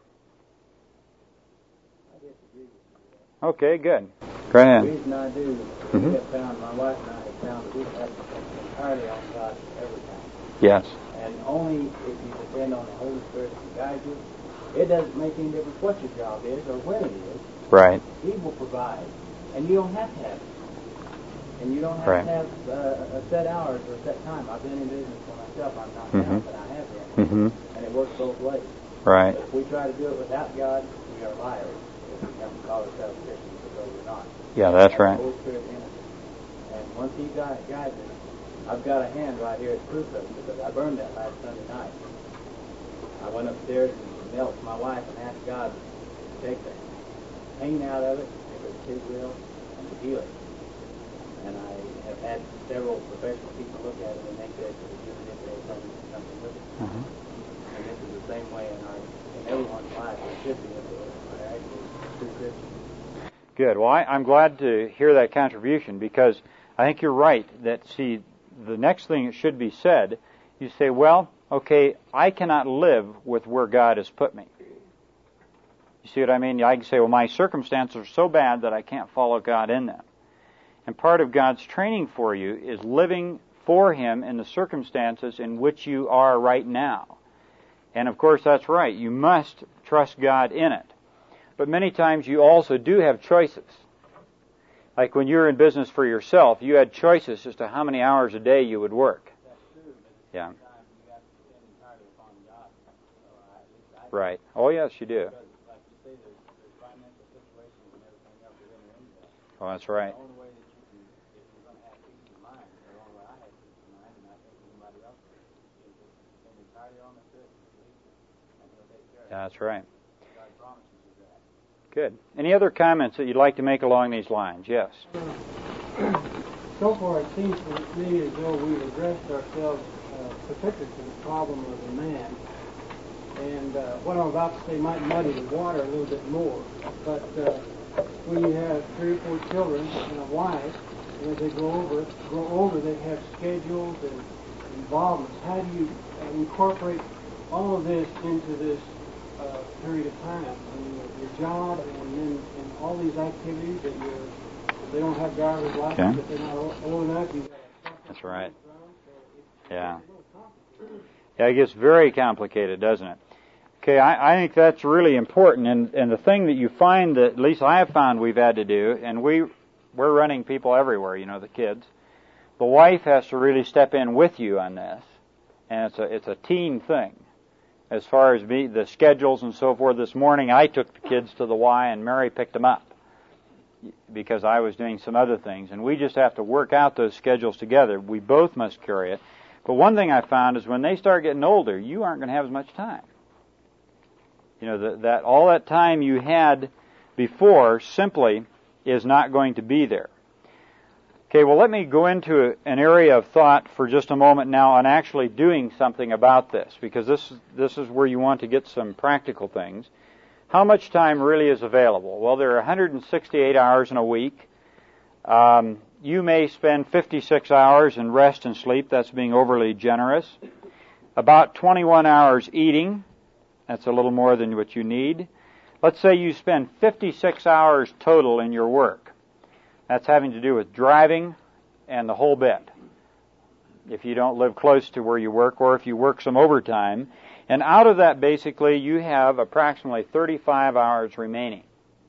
Okay, good. Go ahead. The reason I do, we have found, my wife and I have found that we have entirely on God every time. Yes. And only if you depend on the Holy Spirit to guide you, it doesn't make any difference what your job is or when it is. Right. He will provide. And you don't have to have it. And you don't have to have a set hours or a set time. I've been in business for myself. I'm not now, but I have been. And it works both ways. Right. But if we try to do it without God, we are liars. If we come to call ourselves Christians, because we're not. Yeah, that's right. The Holy Spirit in us. And once He guides us, I've got a hand right here at proof of it, because I burned that last Sunday night. I went upstairs and knelt to my wife and asked God to take the pain out of it, if it's His will, and to heal it. And I have had several professional people look at it, and they said that even if there's something with it. And this is the same way in everyone's life. It should be if they're actually true Christians. Good. Well, I'm glad to hear that contribution, because I think you're right that, see, the next thing that should be said, you say, well, okay, I cannot live with where God has put me. You see what I mean? I can say, well, my circumstances are so bad that I can't follow God in them. And part of God's training for you is living for Him in the circumstances in which you are right now. And of course, that's right. You must trust God in it. But many times you also do have choices. Like when you're in business for yourself, you had choices as to how many hours a day you would work. That's true, but Yeah. at the same time, you have to depend entirely upon God. So at least I Right. Oh, yes, you do. Because, like you say, there's financial situations and everything else that enter into that. Oh, that's right. The only way that you can, if you're going to have peace of mind, the only way I have peace of mind, and I think anybody else is to depend entirely on the Spirit, and He'll take care of it. That's right. God promises you that. Good. Any other comments that you'd like to make along these lines? Yes. So far, it seems to me as though we've addressed ourselves particularly to the problem of the man. And what I'm about to say might muddy the water a little bit more. But when you have 3 or 4 children and a wife, and as they grow older, they have schedules and involvements. How do you incorporate all of this into this period of time? I mean, your job and then and all these activities that they don't have driver's license, but they're not old enough. That's right. Yeah. Yeah, it gets very complicated, doesn't it? Okay, I think that's really important, and the thing that you find that, at least I have found we've had to do, and we're running people everywhere, you know, the kids. The wife has to really step in with you on this, and it's a team thing. As far as the schedules and so forth, this morning I took the kids to the Y and Mary picked them up because I was doing some other things, and we just have to work out those schedules together. We both must carry it. But one thing I found is when they start getting older, you aren't going to have as much time. You know, that all that time you had before simply is not going to be there. Okay, well, let me go into an area of thought for just a moment now on actually doing something about this, because this is where you want to get some practical things. How much time really is available? Well, there are 168 hours in a week. You may spend 56 hours in rest and sleep. That's being overly generous. about 21 hours eating. That's a little more than what you need. Let's say you spend 56 hours total in your work. That's having to do with driving and the whole bit. If you don't live close to where you work, or if you work some overtime. And out of that, basically, you have approximately 35 hours remaining.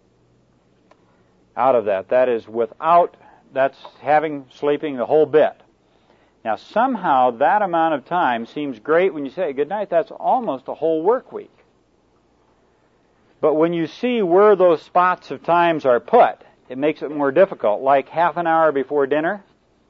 Out of that. That is without, that's having, sleeping the whole bit. Now, somehow, that amount of time seems great when you say good night. That's almost a whole work week. But when you see where those spots of times are put, it makes it more difficult. Like half an hour before dinner,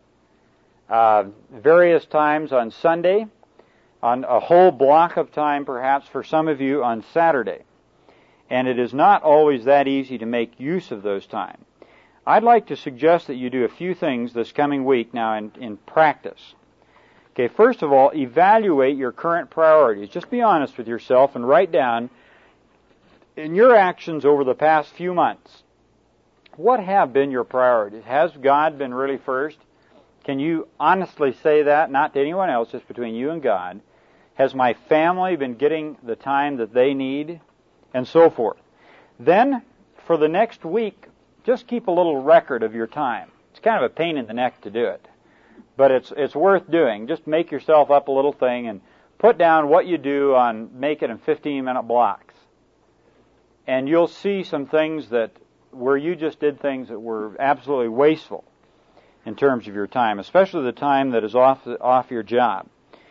various times on Sunday, on a whole block of time perhaps for some of you on Saturday. And it is not always that easy to make use of those times. I'd like to suggest that you do a few things this coming week now in practice. Okay, first of all, evaluate your current priorities. Just be honest with yourself and write down in your actions over the past few months, what have been your priorities? Has God been really first? Can you honestly say that, not to anyone else, just between you and God? Has my family been getting the time that they need? And so forth. Then, for the next week, just keep a little record of your time. It's kind of a pain in the neck to do it, but it's worth doing. Just make yourself up a little thing and put down what you do make it in 15-minute blocks. And you'll see some things where you just did things that were absolutely wasteful in terms of your time, especially the time that is off your job.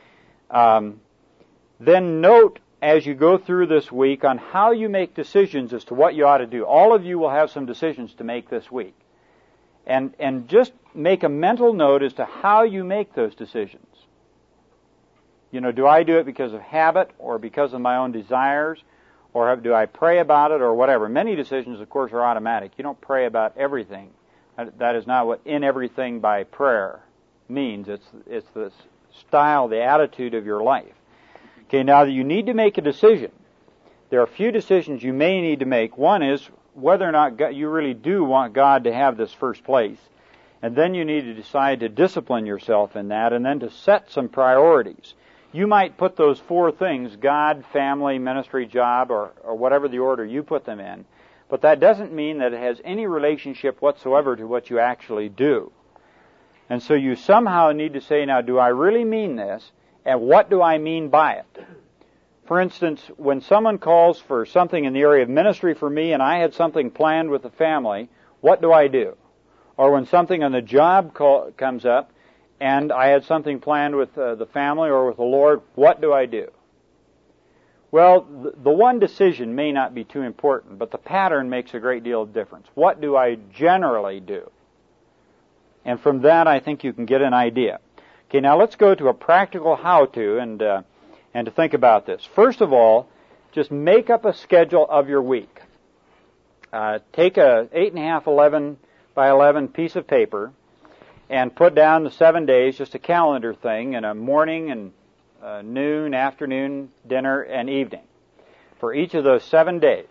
Then note as you go through this week on how you make decisions as to what you ought to do. All of you will have some decisions to make this week. And just make a mental note as to how you make those decisions. You know, do I do it because of habit or because of my own desires? Or do I pray about it or whatever? Many decisions, of course, are automatic. You don't pray about everything. That is not what in everything by prayer means. It's the style, the attitude of your life. Okay, now you need to make a decision. There are a few decisions you may need to make. One is whether or not you really do want God to have this first place. And then you need to decide to discipline yourself in that and then to set some priorities. You might put those four things, God, family, ministry, job, or whatever the order you put them in. But that doesn't mean that it has any relationship whatsoever to what you actually do. And so you somehow need to say, now, do I really mean this? And what do I mean by it? For instance, when someone calls for something in the area of ministry for me and I had something planned with the family, what do I do? Or when something on the job comes up and I had something planned with the family or with the Lord, what do I do? Well, the one decision may not be too important, but the pattern makes a great deal of difference. What do I generally do? And from that, I think you can get an idea. Okay, now let's go to a practical how-to and to think about this. First of all, just make up a schedule of your week. Take a 8.5, 11 by 11 piece of paper and put down the 7 days, just a calendar thing, and a morning and noon, afternoon, dinner, and evening for each of those 7 days.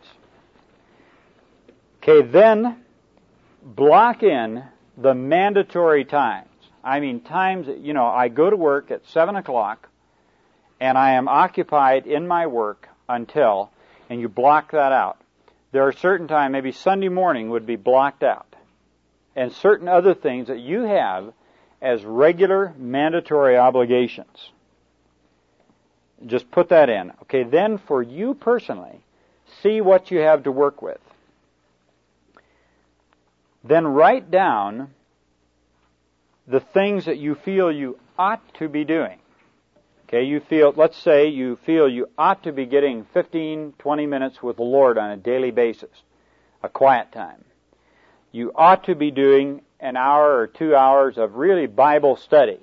Okay, then block in the mandatory times. I mean, times, I go to work at 7 o'clock, and I am occupied in my work until, and you block that out. There are certain times, maybe Sunday morning would be blocked out, and certain other things that you have as regular mandatory obligations. Just put that in. Okay, then for you personally, see what you have to work with. Then write down the things that you feel you ought to be doing. Okay, let's say you feel you ought to be getting 15, 20 minutes with the Lord on a daily basis, a quiet time. You ought to be doing an hour or 2 hours of really Bible study.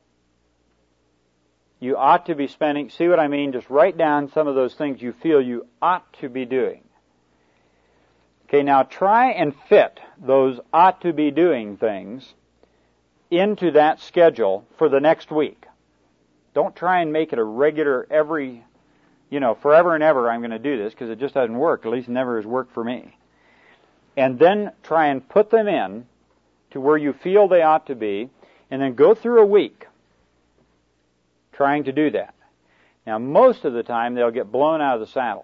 You ought to be spending, see what I mean? Just write down some of those things you feel you ought to be doing. Okay, now try and fit those ought to be doing things into that schedule for the next week. Don't try and make it a regular forever and ever I'm going to do this, because it just doesn't work. At least never has worked for me. And then try and put them in to where you feel they ought to be, and then go through a week trying to do that. Now, most of the time, they'll get blown out of the saddle.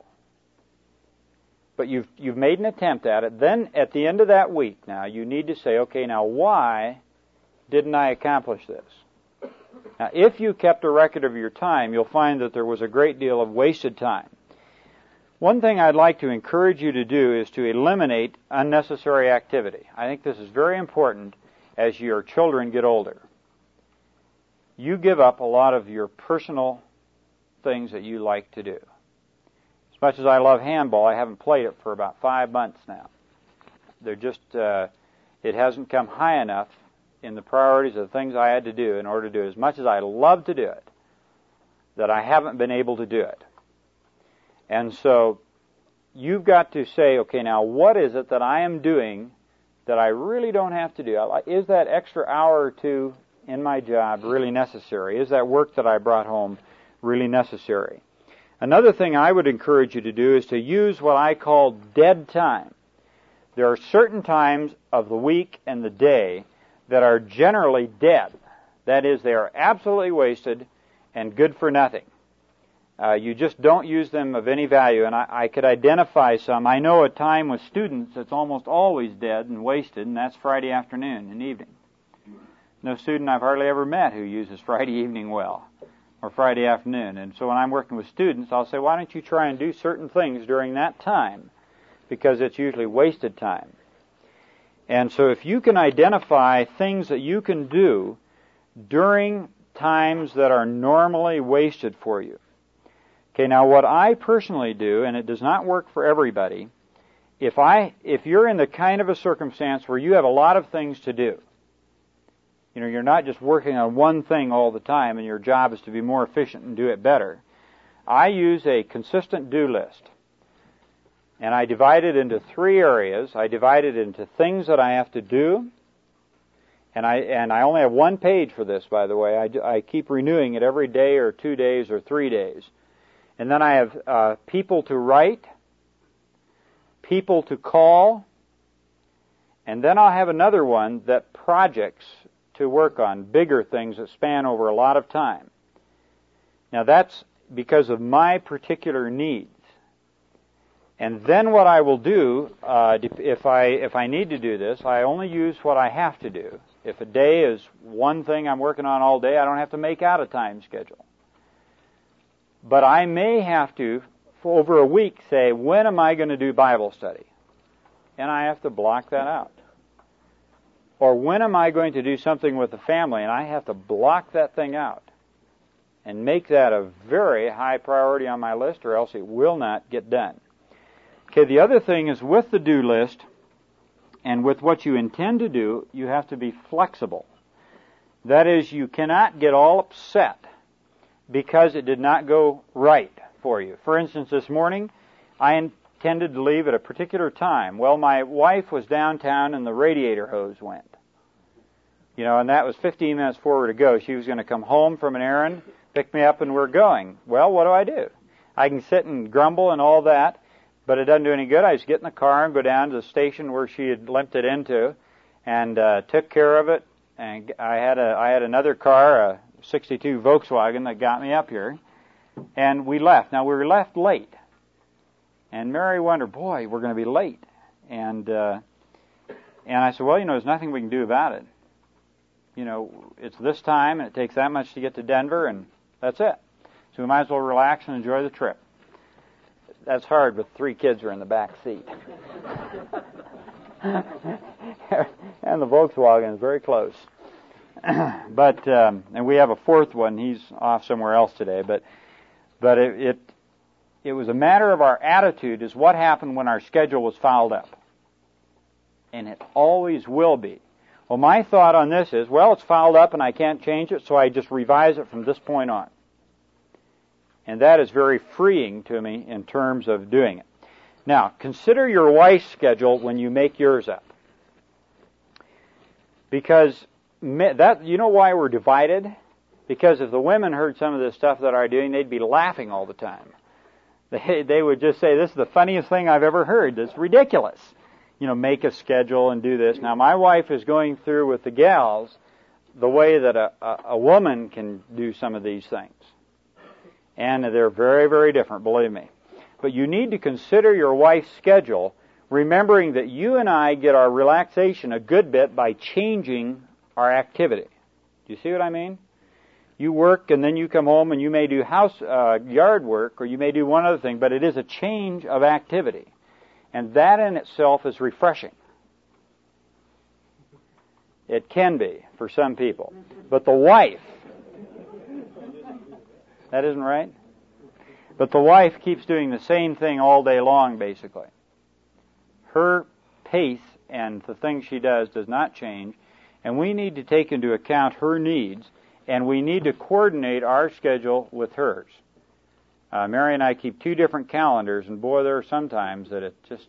But you've made an attempt at it. Then, at the end of that week, now, you need to say, okay, now, why didn't I accomplish this? Now, if you kept a record of your time, you'll find that there was a great deal of wasted time. One thing I'd like to encourage you to do is to eliminate unnecessary activity. I think this is very important as your children get older. You give up a lot of your personal things that you like to do. As much as I love handball, I haven't played it for about 5 months now. They're just, it hasn't come high enough in the priorities of the things I had to do in order to do it. As much as I love to do it, that I haven't been able to do it. And so, you've got to say, okay, now what is it that I am doing that I really don't have to do? Is that extra hour or two in my job really necessary? Is that work that I brought home really necessary? Another thing I would encourage you to do is to use what I call dead time. There are certain times of the week and the day that are generally dead. That is, they are absolutely wasted and good for nothing. You just don't use them of any value, and I could identify some. I know a time with students that's almost always dead and wasted, and that's Friday afternoon and evening. No student I've hardly ever met who uses Friday evening well, or Friday afternoon. And so when I'm working with students, I'll say, why don't you try and do certain things during that time? Because it's usually wasted time. And so if you can identify things that you can do during times that are normally wasted for you. Okay, now what I personally do, and it does not work for everybody, if you're in the kind of a circumstance where you have a lot of things to do, you know, you're not just working on one thing all the time and your job is to be more efficient and do it better, I use a consistent do list. And I divide it into 3 areas. I divide it into things that I have to do, and I only have 1 page for this, by the way. I keep renewing it every day or 2 days or 3 days. And then I have people to write, people to call, and then I'll have another one that projects to work on, bigger things that span over a lot of time. Now that's because of my particular needs. And then what I will do, if I need to do this, I only use what I have to do. If a day is one thing I'm working on all day, I don't have to make out a time schedule. But I may have to, for over a week, say, when am I going to do Bible study? And I have to block that out. Or when am I going to do something with the family? And I have to block that thing out. And make that a very high priority on my list, or else it will not get done. Okay, the other thing is with the do list, and with what you intend to do, you have to be flexible. That is, you cannot get all upset because it did not go right for you. For instance, this morning, I intended to leave at a particular time. Well, my wife was downtown and the radiator hose went. You know, and that was 15 minutes forward to go. She was going to come home from an errand, pick me up, and we're going. Well, what do? I can sit and grumble and all that, but it doesn't do any good. I just get in the car and go down to the station where she had limped it into and took care of it. And I had another car, a 62 Volkswagen, that got me up here. And we left. Now, we were left late. And Mary wondered, boy, we're going to be late. And I said, well, you know, there's nothing we can do about it. You know, it's this time, and it takes that much to get to Denver, and that's it. So we might as well relax and enjoy the trip. That's hard with 3 kids are in the back seat. And the Volkswagen is very close. But and we have a 4th one. He's off somewhere else today. But it was a matter of our attitude is what happened when our schedule was fouled up. And it always will be. Well, my thought on this is, well, it's fouled up and I can't change it, so I just revise it from this point on. And that is very freeing to me in terms of doing it. Now, consider your wife's schedule when you make yours up. Because that, you know why we're divided? Because if the women heard some of the stuff that I'm doing, they'd be laughing all the time. They would just say, this is the funniest thing I've ever heard. It's ridiculous. You know, make a schedule and do this. Now, my wife is going through with the gals the way that a woman can do some of these things. And they're very, very different, believe me. But you need to consider your wife's schedule, remembering that you and I get our relaxation a good bit by changing our activity. Do you see what I mean? You work and then you come home and you may do yard work, or you may do one other thing, but it is a change of activity. And that in itself is refreshing. It can be for some people. But the wife, that isn't right? But the wife keeps doing the same thing all day long, basically. Her pace and the things she does not change, and we need to take into account her needs, and we need to coordinate our schedule with hers. Mary and I keep two different calendars, and boy, there are some times that it just,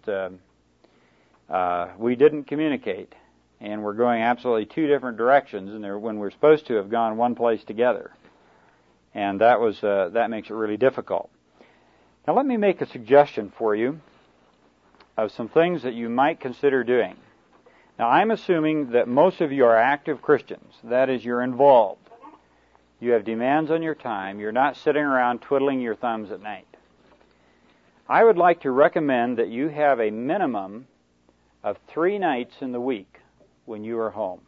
we didn't communicate, and we're going absolutely two different directions, and when we're supposed to have gone one place together. And that makes it really difficult. Now let me make a suggestion for you of some things that you might consider doing. Now I'm assuming that most of you are active Christians. That is, you're involved. You have demands on your time. You're not sitting around twiddling your thumbs at night. I would like to recommend that you have a minimum of 3 nights in the week when you are home.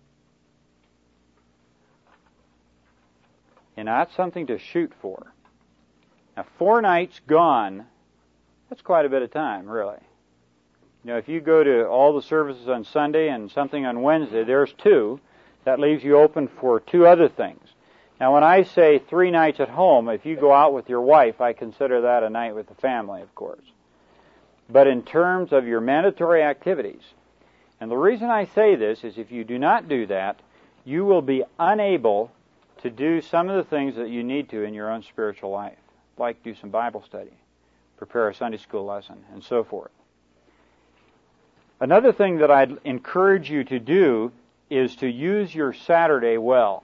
And that's something to shoot for. Now, 4 nights gone, that's quite a bit of time, really. You know, if you go to all the services on Sunday and something on Wednesday, there's 2. That leaves you open for 2 other things. Now, when I say 3 nights at home, if you go out with your wife, I consider that a night with the family, of course. But in terms of your mandatory activities, and the reason I say this is if you do not do that, you will be unable to do some of the things that you need to in your own spiritual life, like do some Bible study, prepare a Sunday school lesson, and so forth. Another thing that I'd encourage you to do is to use your Saturday well.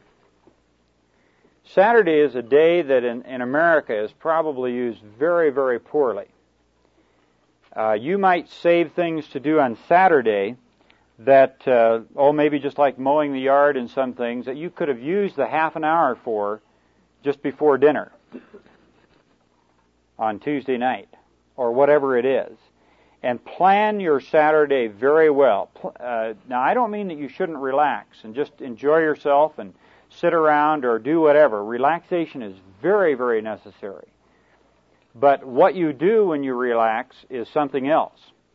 Saturday is a day that in America is probably used very, very poorly. You might save things to do on Saturday that, maybe just like mowing the yard and some things, that you could have used the half an hour for just before dinner on Tuesday night, or whatever it is. And plan your Saturday very well. Now, I don't mean that you shouldn't relax and just enjoy yourself and sit around or do whatever. Relaxation is very, very necessary. But what you do when you relax is something else.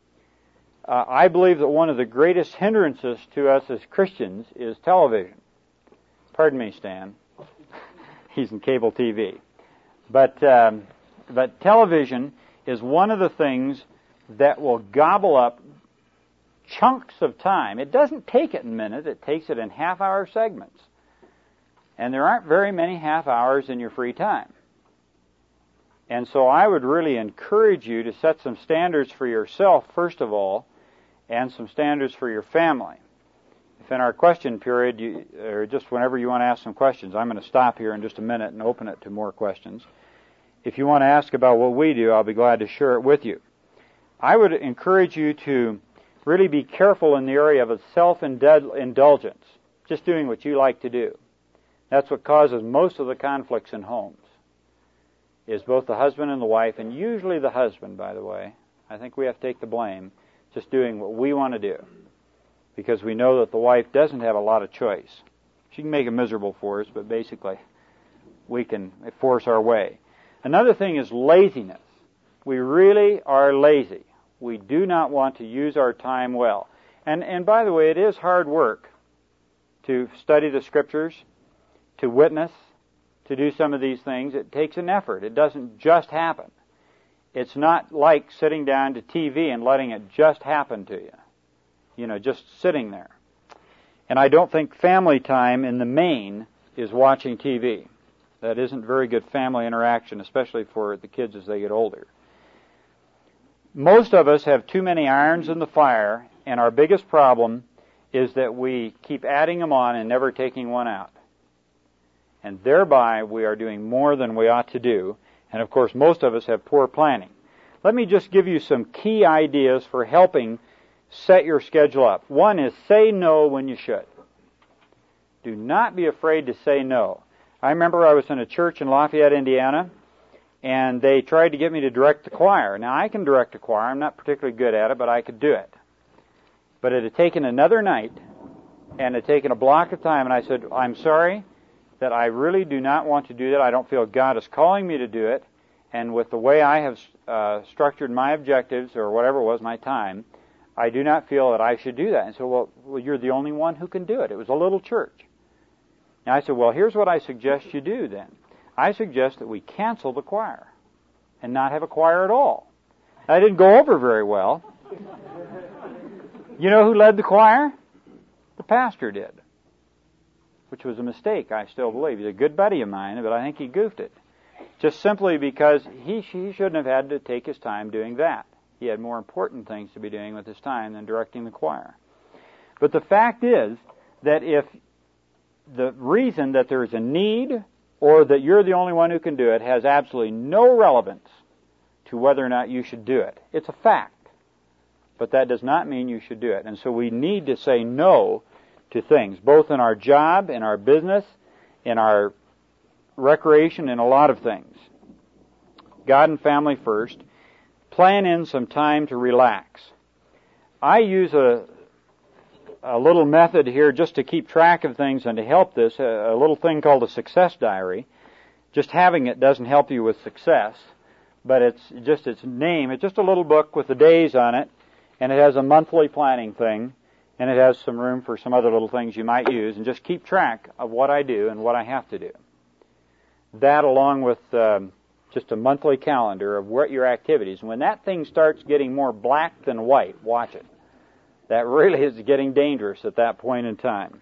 I believe that one of the greatest hindrances to us as Christians is television. Pardon me, Stan. He's in cable TV. But television is one of the things that will gobble up chunks of time. It doesn't take it in a minute. It takes it in half-hour segments. And there aren't very many half hours in your free time. And so I would really encourage you to set some standards for yourself, first of all, and some standards for your family. If in our question period, or just whenever you want to ask some questions, I'm going to stop here in just a minute and open it to more questions. If you want to ask about what we do, I'll be glad to share it with you. I would encourage you to really be careful in the area of self-indulgence, just doing what you like to do. That's what causes most of the conflicts in homes, is both the husband and the wife, and usually the husband, by the way. I think we have to take the blame, just doing what we want to do, because we know that the wife doesn't have a lot of choice. She can make it miserable for us, but basically we can force our way. Another thing is laziness. We really are lazy. We do not want to use our time well. And by the way, it is hard work to study the Scriptures, to witness, to do some of these things. It takes an effort. It doesn't just happen. It's not like sitting down to TV and letting it just happen to you. You know, just sitting there. And I don't think family time in the main is watching TV. That isn't very good family interaction, especially for the kids as they get older. Most of us have too many irons in the fire, and our biggest problem is that we keep adding them on and never taking one out. And thereby we are doing more than we ought to do. And of course, most of us have poor planning. Let me just give you some key ideas for helping set your schedule up. One is say no when you should. Do not be afraid to say no. I remember I was in a church in Lafayette, Indiana, and they tried to get me to direct the choir. Now, I can direct a choir. I'm not particularly good at it, but I could do it. But it had taken another night, and it had taken a block of time, and I said, I'm sorry that I really do not want to do that. I don't feel God is calling me to do it, and with the way I have structured my objectives, or whatever it was, my time, I do not feel that I should do that. And so, well, you're the only one who can do it. It was a little church. And I said, well, here's what I suggest you do then. I suggest that we cancel the choir and not have a choir at all. That didn't go over very well. You know who led the choir? The pastor did, which was a mistake, I still believe. He's a good buddy of mine, but I think he goofed it. Just simply because he shouldn't have had to take his time doing that. He had more important things to be doing with his time than directing the choir. But the fact is that if the reason that there is a need or that you're the only one who can do it has absolutely no relevance to whether or not you should do it. It's a fact. But that does not mean you should do it. And so we need to say no to things, both in our job, in our business, in our recreation, in a lot of things. God and family first. Plan in some time to relax. I use a little method here just to keep track of things and to help this, a little thing called a success diary. Just having it doesn't help you with success, but it's just its name. It's just a little book with the days on it, and it has a monthly planning thing, and it has some room for some other little things you might use, and just keep track of what I do and what I have to do. That along with just a monthly calendar of what your activities. And when that thing starts getting more black than white, watch it. That really is getting dangerous at that point in time.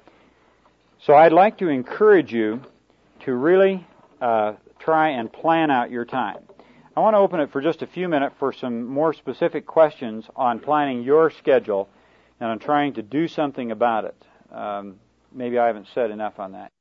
So I'd like to encourage you to really try and plan out your time. I want to open it for just a few minutes for some more specific questions on planning your schedule and on trying to do something about it. Maybe I haven't said enough on that.